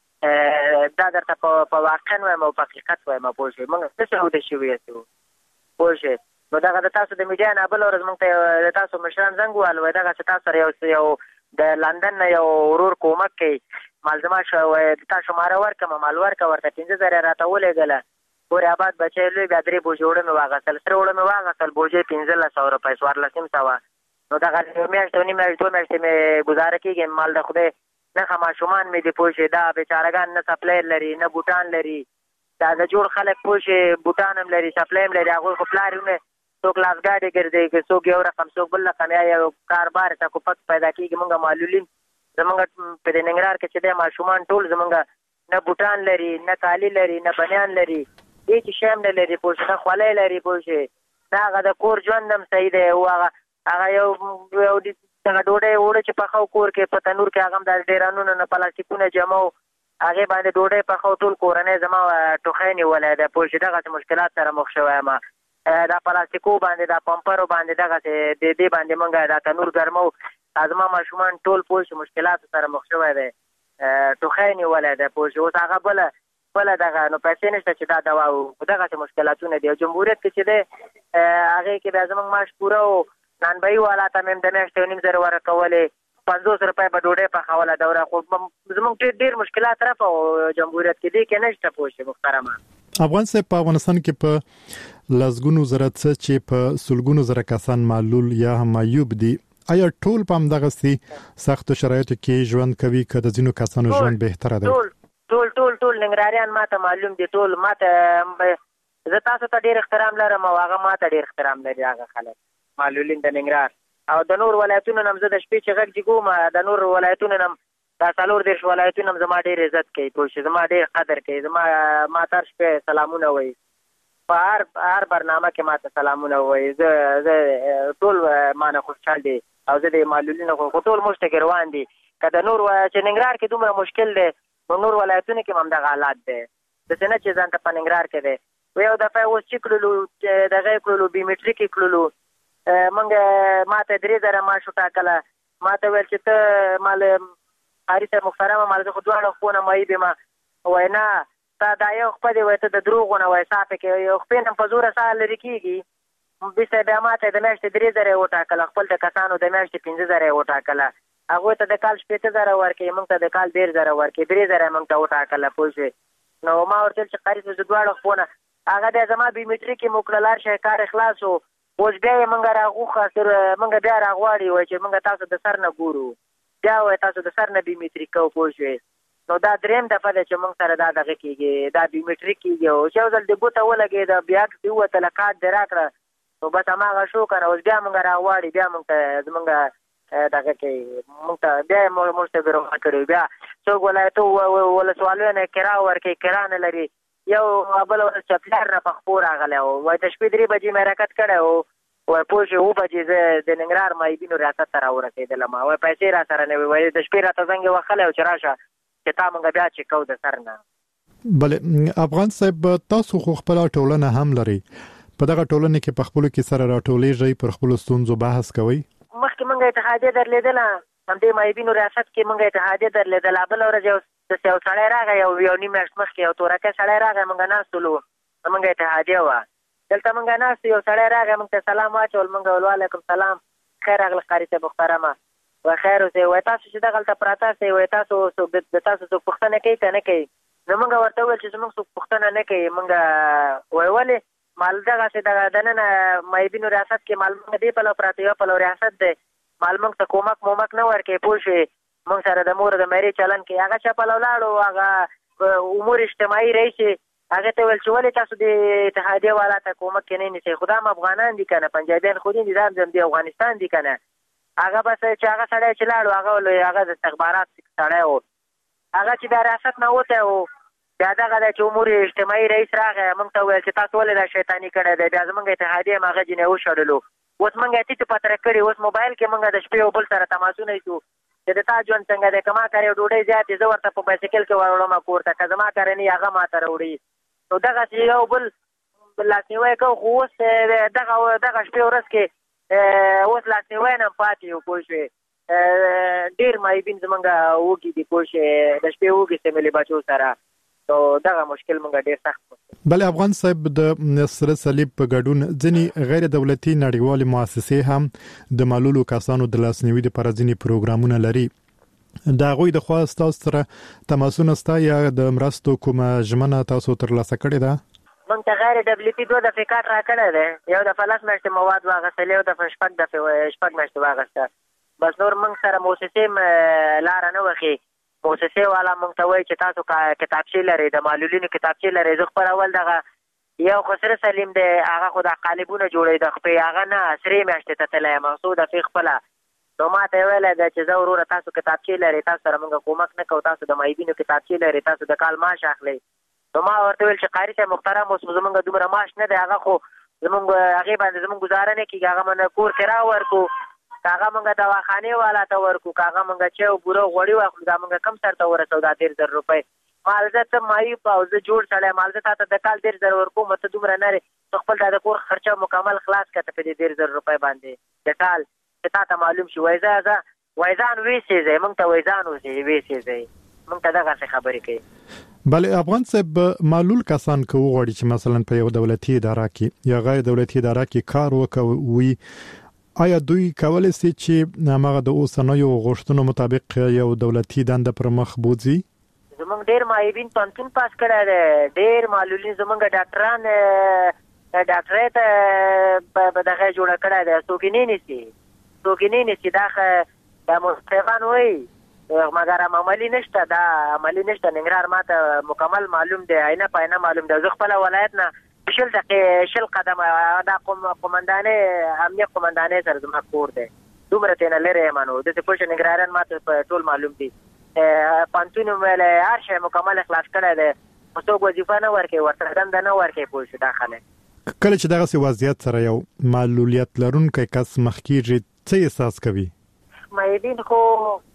شې دا درته په واقع وایم او په حقیقت وایم پوه شې موږ داسې وده شوي یاستو پوه شې نو دغه د تاسو د میډیا نه بله ورځ موږ ته د تاسو مشران زنګ ووهل وایي دغسې تاسو سره یو یو د لندن نه یو ورور کومک کوي مال زما وایي تا شماره ورکړم مال ورکړه ورته پنځه زره یې راته ولېږله پورې آباد بچی لوی بیا درې بوجې اوړه مې واغستل سره اوړه مې واغستل بوجې پنځلس سوه روپۍ څوارلس نیم سوه نو دغه یو میاشت او نیم میاشت دوه میاشتې مې ګزاره کېږي مال د خدای نښه ماشومان مې دي پوه شې دا بېچارهګان نه سپلیر لري نه بوټان لري دا د جوړ خلک پوه شې بوټان هم لري سپلی هم لري هغوی خو پلار یې څوک لاسګاډې ګرځي څوک یو رقم څوک بل رقم یا یو کاربار ته کوپک پیدا کېږي مونږ معلولین زمونږ په دې ننګرهار کې چې دی ماشومان ټول زمونږ نه بوټان لري نه کالي لري نه بنیان لري هېڅ شی هم نه لري پوه شې نه خولۍ لري پوه شې نه هغه د کور ژوند هم صحیح دی او هغه هغه یو یو دغه ډوډۍ اوړه چې پخو کور کې په تنور کې هغه هم د ډیرانونو نه پلاستیکونه جمع و هغې باندې ډوډۍ پخو ټول کورنۍ زما ټوخی نیولی دی پوه شې دغسې مشکلات سره مخ شوی یم دا پلاستیکو باندې دا پمپرو باندې دغسې د دې باندې مونږ دا تنور ګرمو زما ماشومان ټول پوه شي مشکلاتو سره مخ شوی دی ټوخی نیولی دی پوه شي اوس هغه بله بله دغه نو پیسې نشته چې دا دوا و دغسې مشکلاتونه دي او جمهوریت کې چې دی هغې کې بیا زموږ معاش پوره و نانبهي والا ته مې هم د میاشتې یو نیم زره ورکولې پنځوس روپۍ به ډوډۍ پخوله دوره خو زموږ ډېر ډېر مشکلات رفع و جمهوریت کې دې کې نشته پوه شي محترمه افغان صاحب په افغانستان کې په لسګونو زره څه چې په سلګونو زره کسان معلول یا هم معیوب دي آیا ټول په همدغسې سختو شرایطو کې ژوند کوي که د ځینو کسانو ژوند بهتره دی؟ ټول ټول ټول ټول ننګرهاریان ما ته معلوم دي ټول ما ته زه تاسو ته ډېر احترام لرم او هغه ما ته ډېر احترام لري هغه خلک معلولین د ننګرهار او د نور ولایتونو نه هم زه د شپې چې غږ جګوم د نور ولایتونو نه هم دا څلور دېرش ولایتونه هم زما ډېر عزت کوي پوه شې زما ډېر قدر کوي زما ما ته هر شپې سلامونه وایي په هر هر برنامه کې ما ته سلامونه وایي زه زه ټول ما نه خوشحال دي او زه د معلولینو خو ټول موږ ته ګروان دي که د نور چې ننګرهار کې دومره مشکل دی نو نور ولایتونو کې هم همدغه حالات دی داسې نه چې ځان ته په ننګرهار کې دی یو دفعه اوس چې کړلو دغه یې کړلو بیومیټریک یې کړلو مونږ ما ته درې زره معاش وټاکله ما ته ویل چې ته مال قاري صاحب محترمه مال زه خو دواړه خونه معیب یم وایي نه تا دا یو خپه دی وایي ته د دروغو نه وایي ساه پکې یو خپې نه په زوره ساه لرې کېږي بیرته بیا ما ته د میاشتې درې زره یې وټاکله خپل د کسانو د میاشتې پنځه زره یې وټاکله هغوی ته د کال شپېته زره ورکوي موږ ته د کال ډېر زره ورکوي درې زره یې موږ ته وټاکله پوه شوې نو ما ورته ویل چې قاري صاحب زه دواړه خونه هغه بیا زما بیومیټریک یې مو کړل هر شی کار خلاص و اوس بیا یې موږ راغوښه موږ بیا راغواړي وایي چې موږ تاسو د سر نه ګورو بیا وایي تاسو د سر نه بیومیټریک کوو پوه شوې نو دا درېیم دفعه ده چې موږ سره دا دغه کېږي دا بیومیټریک کېږي او چې یو ځل د ګوته ولګېده بیا عکس دې ووتله کارت دې راکړه نو بس هماغه شو که نه اوس بیا موږ راغواړي بیا موږ ته زموږ دغه کوي موږ ته بیا یې موږ ته بیروغه کړي بیا څوک ولایتو ولسوالیو نه کرا ورکوي کرا نه لري یو بله ورځ چپلار نه په خپو راغلی و وایي د شپې درې بجې مې حرکت کړی و وایي پوه شوې اوه بجې زه د ننګرهار معیبینو ریاست ته راورسېدلم وایي پیسې را سره نه وي وایي د شپې راته زنګ یې وهلی و چې راشه چې تا موږ بیا چې کوو د سر نه بله افغان صاحب تاسو خو خپله ټولنه هم لرئ په دغه ټولنه کې په خپلو کې سره راټولیږئ پر خپلو ستونزو بحث کوئ مخکې موږ اتحادیه درلېدله همدې معیبینو ریاست کې موږ اتحادیه درلېدله بله ورځ یو داسې یو سړی راغی یو یو نیم میاشت مخکې یو تورکی سړی راغی موږ ناست ولو موږ اتحادیه وه دلته موږ ناست یو سړی راغی موږ ته سلام واچول موږ ویل وعلیکم سلام خیر راغله قاري صاحب محترمه وایي خیر اوسئ وایي تاسو چې دغلته پراته سئ وایي تاسو د تاسو څوک پوښتنه کوي که نه کوي نو موږ ورته وویل چې زموږ څوک پوښتنه نه کوي موږ وایي ولې مال دغسې دغه دننه معیبینو ریاست کې مال موږ دې پلو پراته یو پلو ریاست دی مال موږ ته کومک مومک نه ورکوي پوه شوې موږ سره د مور د مېرې چلن کوي هغه چا پلو لاړو هغه امور اجتماعي رئیس هغه ته ویل چې ولې تاسو د اتحادیه والا ته کومک کې نه نیسئ خو دا هم افغانان دي که نه پنجابیان خو دي دا هم د افغانستان دي که نه هغه بس چې هغه سړی چې لاړو هغه هغه د استخبارات سړی و هغه چې د ریاست نه وته او بیا دغه د امور اجتماعي رئیس راغی موږ ته ویل چې تاسو ولې دا شیطاني کړی دی بیا زموږ اتحادیه هم هغه جینۍ وشړلو اوس موږ یې ټیټ پتره کړي اوس موبایل کې موږ د شپې او بل سره تماسونه ایسو چې د تا ژوند څنګه دی که ما کار یو ډوډۍ زیاتې زه ورته په بایسکل کې وروړم کور ته که زما کار نه هغه ما ته راوړي نو دغسې یو بل لاسنیوی کوو خو اوس دغه دغه شپې ورځ کې اوس لاسنیوی نه هم پاتې یو پوه شوې ډېر مایبین زمونږ وږي دي پوه شوې د شپې وږي سملي بچو سره نو دغه مشکل مونږ ډېر سخت بله افغان صاحب د سره صلیب په ګډون ځینې غیر دولتي نړیوالې مؤسسې هم د معلولو کسانو د لاسنیوي لپاره ځینې پروګرامونه لري د هغوی د خوا ستاسو سره تماسونه شته یا د مرستو کومه ژمنه تاسو ترلاسه کړې ده موږ ته غیر دبلیتي دوه دفعې کارت راکړی دی یو دفعه لس میاشتې مواد واخیستل یو دفعه شپږ دفعې شپږ میاشتې واخیسته بس نور موږ سره موسسې لاره نه وښي موسسې والا موږ ته وایي چې تاسو کتابچې لرئ د معلولینو کتابچې لرئ زه خپل اول دغه یو خسره سلیم دی هغه خو د قالبونه جوړوي د خپې هغه نه سرې میاشتې ته تللی یم څو دفعې خپله نو ما ته یې ویلی ده چې زه وروره تاسو کتابچې لرئ تاسو سره موږ کومک نه کوو تاسو د معیبینو کتابچې لرئ تاسو د کال معاش اخلئ نو ما ورته ویل چې قاري صاحب محترم اوس زموږ دومره معاش نه دی هغه خو زموږ هغې باندې زموږ ګزاره نه کېږي هغه من کور کرا ورکو که هغه موږ دواخانې والا ته ورکو که هغه موږ چای او بوره غوړي واخلو دا موږ کم سر ته ورسو دا دېرش زره روپۍ مالزه ته معیوب او زه جوړ سړی مالزه تا ته د کال دېرش زره ورکوم ته دومره نه ته خپل دا د کور خرچه مکمل خلاص کړه ته په دې دېرش زره روپۍ باندې د کال چې تا ته معلوم شي وایي زه زه وایي ځان ویسېځئ موږ ته وایي ځان اوسئ ویسېځئ موږ ته دغسې خبرې کوي بله افغان صاحب معلول کسان که وغواړي چې مثلا په یو دولتي اداره کې یا غیر دولتي اداره کې کار وکوي آیا دوی کولی شي چې هغه د اوسنیو غوښتنو مطابق یو دولتي دنده پر مخ بوځي زمونږ ډېر معیبین پوهنتون پاس کړی دی ډېر معلولین زمونږ ډاکټران ډاکټرۍ ته به دغه جوړه کړی دی څوک یې نه نیسي څوک یې نه نیسي دا دا مصطفیان وایي مګر عملي نشته دا عملي نشته ننګرهار ما ته مکمل معلوم دی عینه په عینه معلوم دی زه خپله ولایت نه شل دقیقې شل قدمه دا قومندانې امنیه قومندانې سره زما کور دی دومره ترېنه لرې یم نو داسې پوه شه ننګرهاریان ما ته ټول معلوم دي پوهنتون یې ویلی هر شی مکمل خلاص کړی دی خو څوک وظیفه نه ورکوي ورته دنده نه ورکوي پوه شو دا خلک کله چې دغسې وضعیت سره یو معلولیت لرونکی کس مخ کېږي څه احساس کوي معیبین خو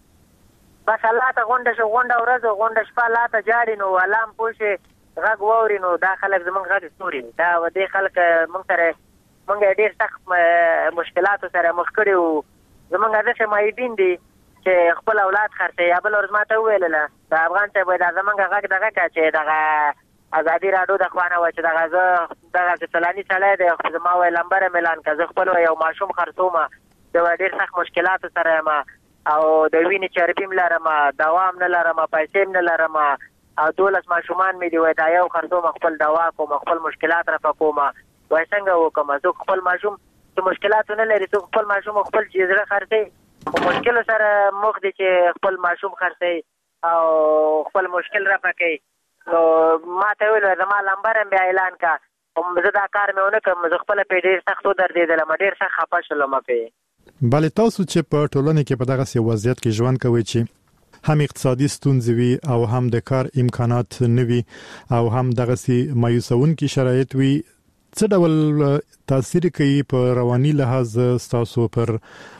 بس الله ته غونډه شو غونډه ورځ غونډه شپه الله ته جاړي نو الله هم پوه شي غږ واوري نو دا خلک زموږ غږ ستوري دا دې خلک موږ سره موږ یې ډېر سخت مشکلاتو سره مخ کړي وو زموږ داسې معیبین دي چې خپل اولاد خرڅوي یا بل ورځ ما ته وویلله د افغان صاحب وایي دا زموږ غږ دغه کړه چې دغه ازادي راډیو د خوا نه وایي چې دغه زه دغسې فلاني سړی دی خو زما وایي لمبره مې لاند کړه زه خپل یو ماشوم خرڅوم زه ډېر سخت مشکلاتو سره یم او د وینې چربي م لرم دوا هم نه لرم پیسې م نه لرم او دولس ماشومان مې دي وایي دا یو خرڅوم خپل دوا کوم خپل مشکلات رفع کوم وایي څنګه وکړم څوک خپل ماشوم چې مشکلاتو نه لري څوک خپل ماشوم خپل چې زړه خرڅوي په مشکلو سره مخ دي چې خپل ماشوم خرڅوي او خپل مشکل رفع کوي نو ما ته ویل زما لمبر هم بیا اعلان کړه زه دا کار مې ونه کړم زه خپله پرې ډېر سخت ودرېدلم ډېر سخت خفه شولم پرې بله تاسو چې په ټولنه کې په دغسې وضعیت کې ژوند کوئ چې هم اقتصادي ستونزې وي او هم د کار امکانات نه وي او هم دغسې مایوسونکي شرایط وي څه ډول تاثیر کوي په رواني لحاظ ستاسو پر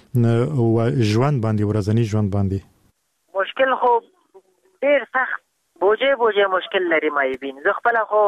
ژوند باندې ورځني ژوند باندې مشکل خو ډېر سخت بوجې بوجې مشکل لري معیبین زه خپله خو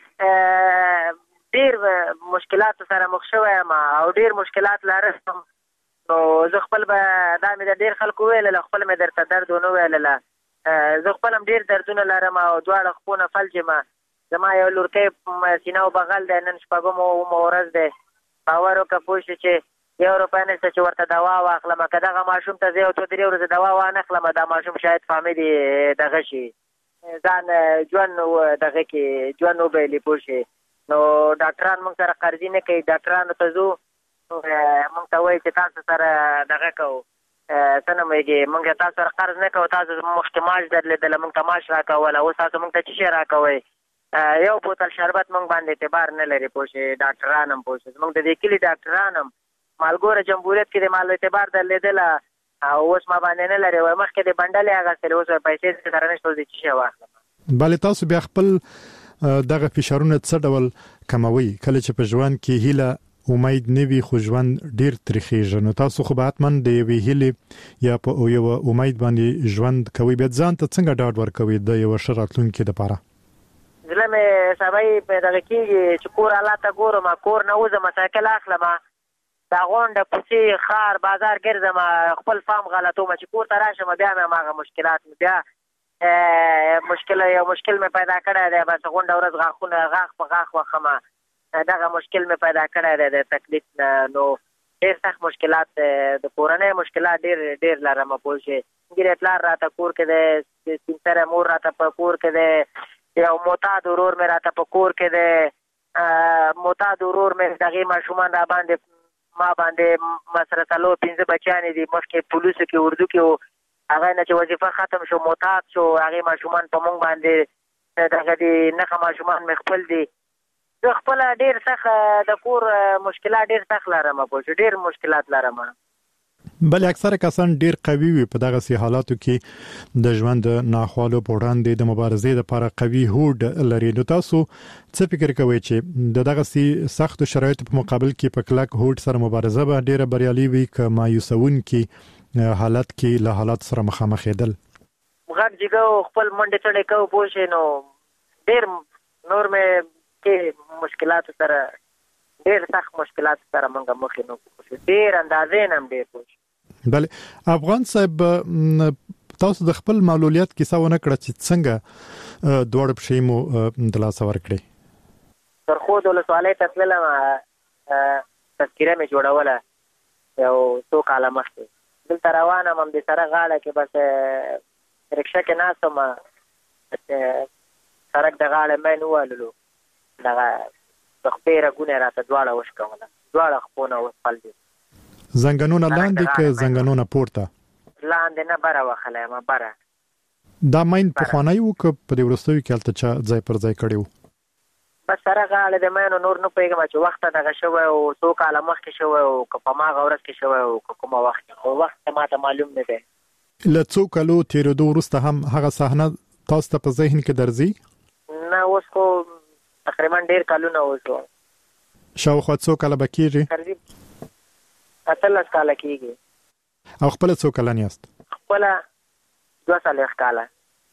ډېر مشکلاتو سره مخ شوی یم او ډېر مشکلات لرم نو زه خپل به دا مې د ډېر خلکو ویلله خپل مې درته درد ونه ویلله زه خپل هم ډېر دردونه لرم او دواړه خپونه فلج یم زما یو لورکی سینه او بغل دی نن شپږم اومه ورځ دی باور وکړه پوه شو چې یو روپۍ نشته چې ورته دوا واخلم که دغه ماشوم ته زه یو څو درې ورځې دوا وانخلم دا ماشوم شاید فامیل یې دغه شي ځان ژوند دغه کې ژوند وبایلي پوه شي نو ډاکټران موږ سره قرضي نه کوي ډاکټرانو ته ځو موږ ته وایي چې تاسو سره دغه کوو څه نومېږي موږ تاسو سره قرض نه کوو تاسو مخکې معاش درلېدله موږ ته معاش راکوله اوس تاسو موږ ته څه شی راکوئ یو بوتل شربت موږ باندې اعتبار نه لري پوه شئ ډاکټران هم پوه شئ زموږ د دې کلي ډاکټران هم مالګوره جمهوریت کې د مال اعتبار درلېدله او اوس ما باندې نه لري وای مخکې د بندلې هغه سره اوس پیسې سره نشته د چی واخلم. بل تاسو بیا خپل دغه فشارونه څه ډول کموي کله چې په ژوند کې هیله امید نوي خو ژوند ډیر تریخیږي نو تاسو خو به حتمن د یوې هیله یا په یو امید باندې ژوند کوي به ځان ته څنګه ډاډ ورکوي د یو شراتلونکو لپاره؟ زله مې سبای په دغه کې چې کور حالات ګورم کور نه وځم سایکل اخلم دا غونډه پوسی خار بازار ګرځم خپل فام غلطوم چې کور ته راشم بیا مې ماغه مشکلات بیا مشکل یو مشکل مې پیدا کړی دی بس غونډه ورځ غاښونه غاښ په غاښ وخمه دغه مشکل مې پیدا کړی دی د تکلیف نو ډېر سخت مشکلات د کورنۍ مشکلات ډېر ډېر لرم پوه شئ ګیرې پلار راته کور کې دی سپین سره مور راته په کور کې دی یو معتاد ورور مې راته په کور کې دی معتاد ورور مې دغې ماشومان را باندې ما باندې مسره څلور پنځه بچیانې دي مخکې پولیسو کې اردو کې و هغه نه چې وظیفه ختم شو معتاد شو هغې ماشومان په مونږ باندې دغه دي نښه ماشومان مې خپل دي زه خپله ډېر سخت د کور مشکلات ډېر سخت لرم پوه شو ډېر مشکلات لرم. بل اکثره کسان ډیر قوي وي په دغه سي حالاتو کې د ژوند ناخوالو په وړاندې د مبارزې لپاره قوي هوډ لري نو تاسو څه فکر کوئ چې د دغه سي سخت شرایطو په مقابل کې په کلک هوډ سره مبارزه به ډیره بریالي وي که مایوسون کې حالت کې له حالات سره مخامخ کېدل؟ غږ جګو خپل منډه چړې کو پوه شئ نو ډیر نور مې کې مشکلات سره ډیر سخت مشکلات سره مونږه مخې نو ډیر اندازې نم ډیر پوه بله افغان صاحب تاسو د خپل معلولیت کیسه ونه کړه چې څنګه دوړ په شیمو د لاس ورکړي تر خو د ولسوالۍ ته تللم تذکره مې جوړوله یو څو کاله مخکې دلته روان یم د سره غاړه کې بس رکشه کې ناست وم سړک د غاړه مې ووهللو دغه د خپې رګونه راته دواړه وشکوله دواړه خپونه وسپل دي زنګنونه لاندې که زنګنونه پورته؟ لاندې نه بره وخلی یم بره. دا ماین پخوانی و که په دې وروستیو کې هلته چا ځای پر ځای کړی و؟ بس سره غاړه د ماینو نور نه پوهېږم چې وخته دغه شوی و څو کاله مخکې شوی و که په هماغه ورځ کې شوی و که کومه وخت کې خو وخت ما ته معلوم نه دی. له څو کالو تېرېدو وروسته هم هغه صحنه تاسو ته په ذهن کې درځي؟ نه اوس خو تقریبا ډېر کلونه وشو. شاوخوا څو کاله به کېږي؟ اتلس کاله کېږي. او خپله څو کلن یاست؟ خپله دوه څلوېښت کاله.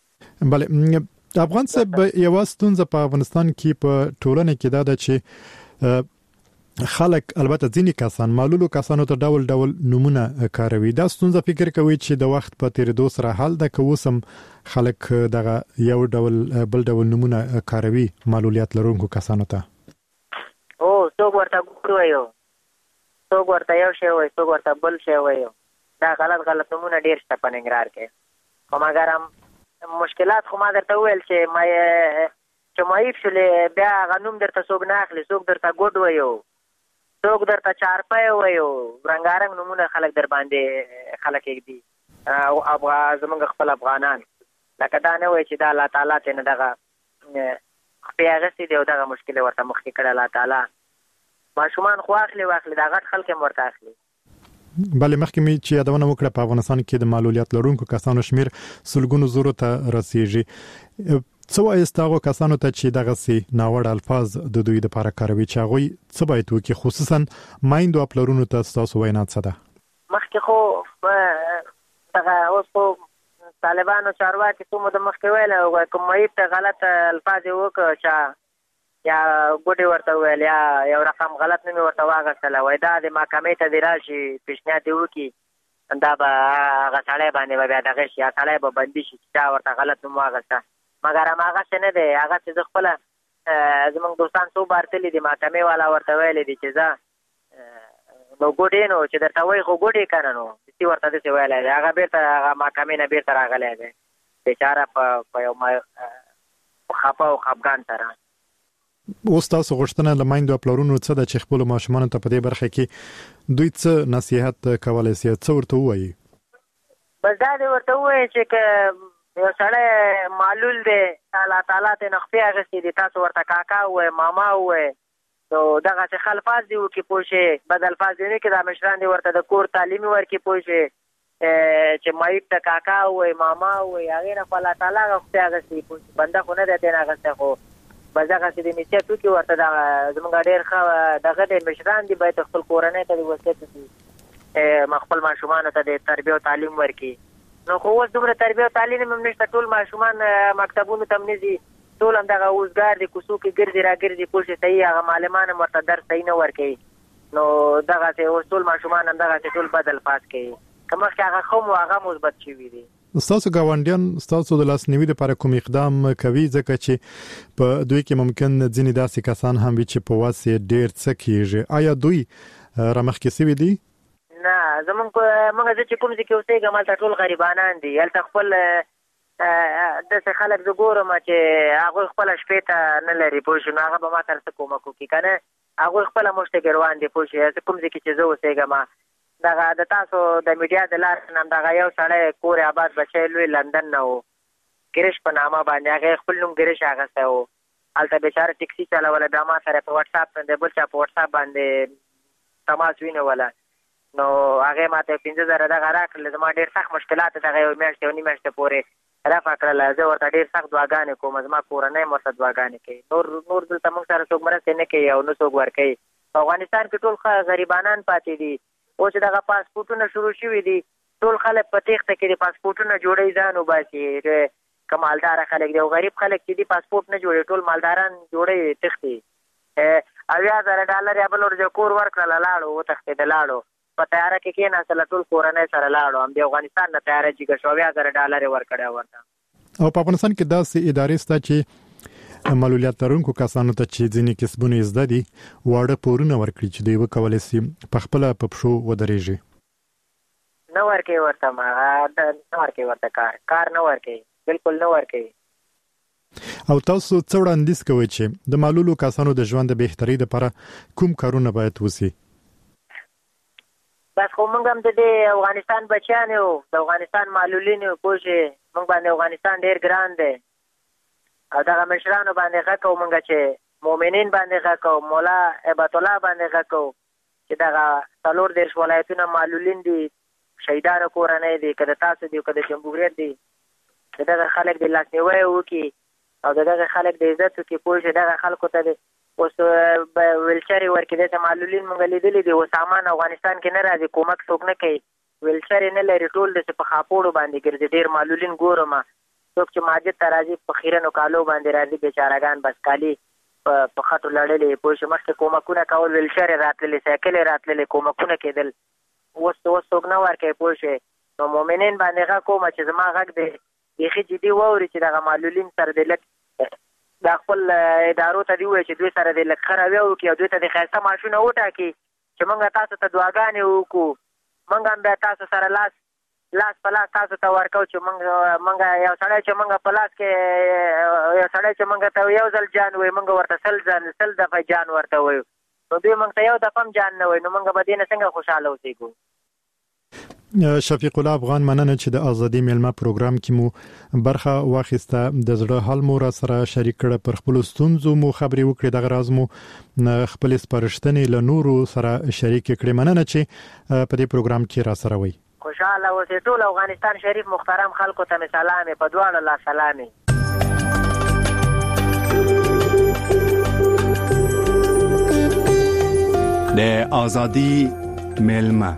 بله افغان صاحب یوه ستونزه په افغانستان کې په ټولنه کې دا ده چې خلک البته ځینې کسان معلولو کسانو ته ډول ډول نومونه کاروي دا ستونزه فکر کوي چې د وخت په تیریدو سره حل ده که اوس هم خلک دغه یو ډول بل ډول نومونه کاروي معلولیت لرونکو کسانو ته؟ او څوک ورته ګور وایو څوک ورته یو شی وایي څوک ورته بل شی وایي دا غلط غلط نومونه ډېر شته په ننګرهار کې خو مګر هم مشکلات خو ما درته وویل چې ما چې معیب شولې بیا هغه نوم درته څوک نه اخلي څوک درته ګوډ وایو څوک درته چارپی وایو رنګارنګ نومونه خلک در باندې خلک ایږدي او زموږ خپل افغانان لکه دا نه وایي چې دا الله تعالی ته نه دغه خپې اخیستې دی او دغه مشکل یې ورته مخکې کړی الله تعالی ماشومان خو اخلي واخلي دا غټ خلک هم ورته اخلي. بله مخکې مې چې یادونه وکړه په افغانستان کې د معلولیت لرونکو کسانو شمیر سلګونو زرو ته رسیږي. څه وایي هغو کسانو ته چې دغسې ناوړه الفاظ د دوی دپاره کاروي چې هغوی څه باید وکړي خصوصا میندو او پلرونو ته ستاسو وینا څه ده؟ مخکې خو دغه اوس خو طالبانو چارواکي څو موده مخکې ویل کوم معیب ته غلط الفاظ یې وکړه چا یا ګوډې ورته وویل یا یو رقم غلط نوم یې ورته واخیستله وایي دا د محکمې ته دې راشي پیشنهاد دې وکړي دا به هغه سړی باندې به بیا دغه شي یا سړی به بندي شي چې چا ورته غلط نوم واخیسته مګر هماغسې نه دی هغسې زه خپله زموږ دوستان څو بار تللي دي محکمې والا ورته ویلی دي چې زه نو ګوډې نو چې درته وایي خو ګوډې که نه نو داسې ورته داسې ویلی دی هغه بېرته هغه محکمې نه بېرته راغلی دی بېچاره په یو خفه او خفګان سره. اوس تاسو غوښتنه له میندو او پلرونو څه ده چې خپلو ماشومانو ته په دې برخه کې دوی څه نصیحت کولی شي څه ورته ووایي؟ بس دا دې ورته ووایي چې که یو سړی معلول دی الله تعالی ته نه خپې اخیستې دي تاسو ورته کاکا ووایئ ماما ووایئ نو دغسې الفاظ دې وکړي پوه شئ بد الفاظ دې نه کړي دا مشران دې ورته د کور تعلیمي ورکړي پوه شئ چې مایټ ته کاکا وای ماما وای هغه نه الله تعالی غوښته هغه سي بنده خو نه ده نه غوښته خو بزاګه چې د میچې تو کې ورته دا زمونږ ډېر ښه دغه د مشران دی باید خپل کورنۍ ته وسیت دي مخفل ماشومان ته د تربیه او تعلیم ورکي نو خو اوس دومره تربیه او تعلیم هم نشته ټول ماشومان مکتبونو ته نزي ټول هم دغه اوسګار دي کوڅو کې ګرځي را ګرځي پوه شي صحیح هغه معلمان ورته درس صحیح نه ورکوي نو دغه ته اوس ټول ماشومان هم دغه ټول بدل پاس کوي کومه هغه خو هغه مثبت شوی دي تاسو ګاونډیان تاسو د لاسنیوي لپاره کوم اقدام کوي ځکه چې په دوی کې ممکن ځینې داسې کسان هم وي چې په واسه ډېر څه کیږي آیا دوی رامخکې سوي دي نه زمونږ موږ چې کوم ځکه اوسېږم هلته ټول غریبانان دي هلته خپل داسې خلک زه ګورم چې هغوی خپله شپې ته نه لري پوه شو نو هغه به ما سره څه کومک وکړي که نه هغوی خپله مشته ګروان دي پوه شو زه کوم ځکه چې زه اوسېږم دغه د تاسو د میډیا د لارې نه دغه یو سړی کور آباد بچی لوی لندن نه و ګریش په نامه باندې هغه خپل نوم ګریش اخیستی و هلته بیچاره ټکسي چلوله بیا ما سره په وټساپ باندې بل چا په وټساپ باندې تماس وینوله نو هغې ما ته پنځه زره دغه راکړل زما ډېر سخت مشکلات دغه یو میاشت یو نیم میاشتې پورې رفع کړله زه ورته ډېر سخت دعاګانې کوم زما کورنۍ م ورته دعاګانې کوي نور نور دلته موږ سره څوک مرستې نه کوي او نه څوک ورکوي په افغانستان کې ټول غریبانان پاتې دي اوس دغه پاسپورټونه شروع شوي دي ټول خلک په تېښته کې دي پاسپورټونه جوړوي ځان وباسي که مالداره خلک دي او غریب خلک چې دي پاسپورټ نه جوړوي ټول مالداران جوړوي تښتي اویا زره ډالر یا بل ورځ کور ورکړله لاړو وتښتېده لاړو په تیاره کې کېناستله ټول کورنۍ سره لاړو همدې افغانستان نه تیاره جګه شو اویا زره ډالر یې ورکړی ورته او په افغانستان کې داسې ادارې شته چې معلولیت لرونکو کسانو ته چې ځینې کسبونه زده دي واړه پورونه ورکړي چې دوی وکولی سي په خپله په پښو ودرېږي نه ورکوي ورته نه ورکوي ورته کار کار نه ورکوي بالکل نه ورکوي او تاسو څه وړاندیز کوئ چې د معلولو کسانو د ژوند د بهترۍ لپاره کوم کارونه باید وسي بس خو موږ هم د دې افغانستان بچیان یو د افغانستان معلولین یو پوه شې موږ باندې افغانستان ډېر ګران دی او دغه مشرانو باندې غږ کوو موږ چې مؤمنین باندې غږ کوو مولا هبت الله باندې غږ کوو چې دغه څلور دېرش ولایتونه معلولین دي شهیدانو کورنۍ دي که د تاسو دي که د جمهوریت دي چې دغه خلک د لاسنیوی وکړي او د دغه خلک د عزت وکړي پوه شي دغه خلکو ته اوس ویلچرې ورکړي داسې معلولین موږ لیدلي دي اوس سامان افغانستان کې نه راځي کومک څوک نه کوي ویلچرې نه لري ټول داسې په خاپوړو باندې ګرځي ډېر معلولین ګورم څوک چې ماجد ته راځي په خیرنو کالو باندې راځي بیچارهګان بس کالي په خټو لړلې پوه شو مخکې کومکونه کول ویلچرې راتللې سایکلې راتللې کومکونه کېدل اوس اوس څوک نه ورکوي پوه شوې نو مؤمنین باندې غږ کوم چې زما غږ دی بیخي جدي واوري چې دغه معلولین سره د لږ دا خپل ادارو ته دي ووایي چې دوی سره د لږ ښه رویه وکړي او دوی ته د ښایسته معاشونه وټاکي چې موږ تاسو ته دعاګانې وکړو موږ هم بیا تاسو سره لاس لاس په لاس تاسو ته ورکو چې موږ موږ یو سړی چې موږ په لاس کې یو سړی چې موږ ته یو ځل جان وایي موږ ورته سل ځل سل دفعه جان ورته وایو نو دوی موږ ته یو دفعه هم جان نه وایي نو موږ به دې نه څنګه خوشحاله اوسېږو شفیق الله افغان مننه چې د ازادي میلمه پروګرام کې مو برخه واخیسته د زړه حال مو را سره شریک کړ پر خپل ستونزو مو خبرې وکړې د غراز مو خپل سپارښتنې له نورو سره شریک کړې مننه چې په دې پروګرام کې را سره وي خوشاله اوسې ټول افغانستان شریف محترم خلکو ته سلام په دواړو لا سلام د ازادي میلمه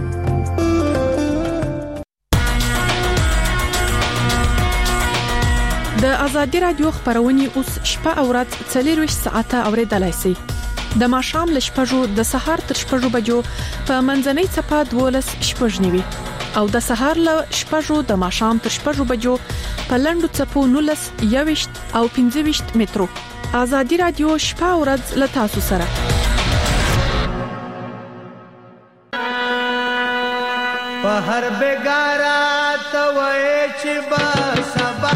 د ازادي رادیو خبرونه اوس شپه او ورځ څلور ساعته اوریدلای شئ د ماښام ل شپږو د سهار تر شپږو بجو په منځنۍ چپه دولس شپږنیوي او د سهار ل شپږو د ماښام تر شپږو بجو په لندو چپو نولس یويشت او پنځه ویشت مترو ازادي رادیو شپه او ورځ ل تاسو سره په هر بیګارا توې چې با سبا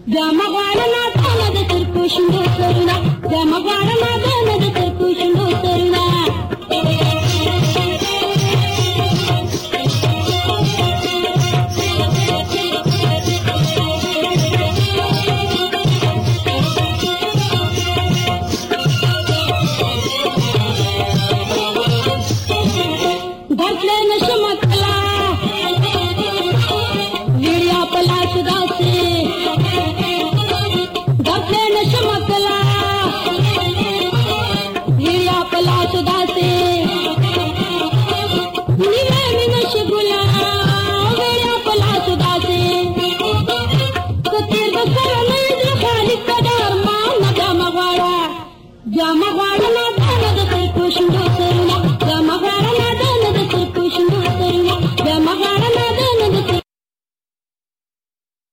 جامه غواړه نادانه د ترکو شنو سرونه جامه غواړه نادانه د ترکو شنو سرونه دردله نشم کلا ویړیا پلاس داسې دردله نشم کلا ویړیا پلاس داسې نیمه مینه شګولا ویړیا پلاس داسې کتیر بسره نه دې خالق قدر ما نه جامه غواړه جامه غواړه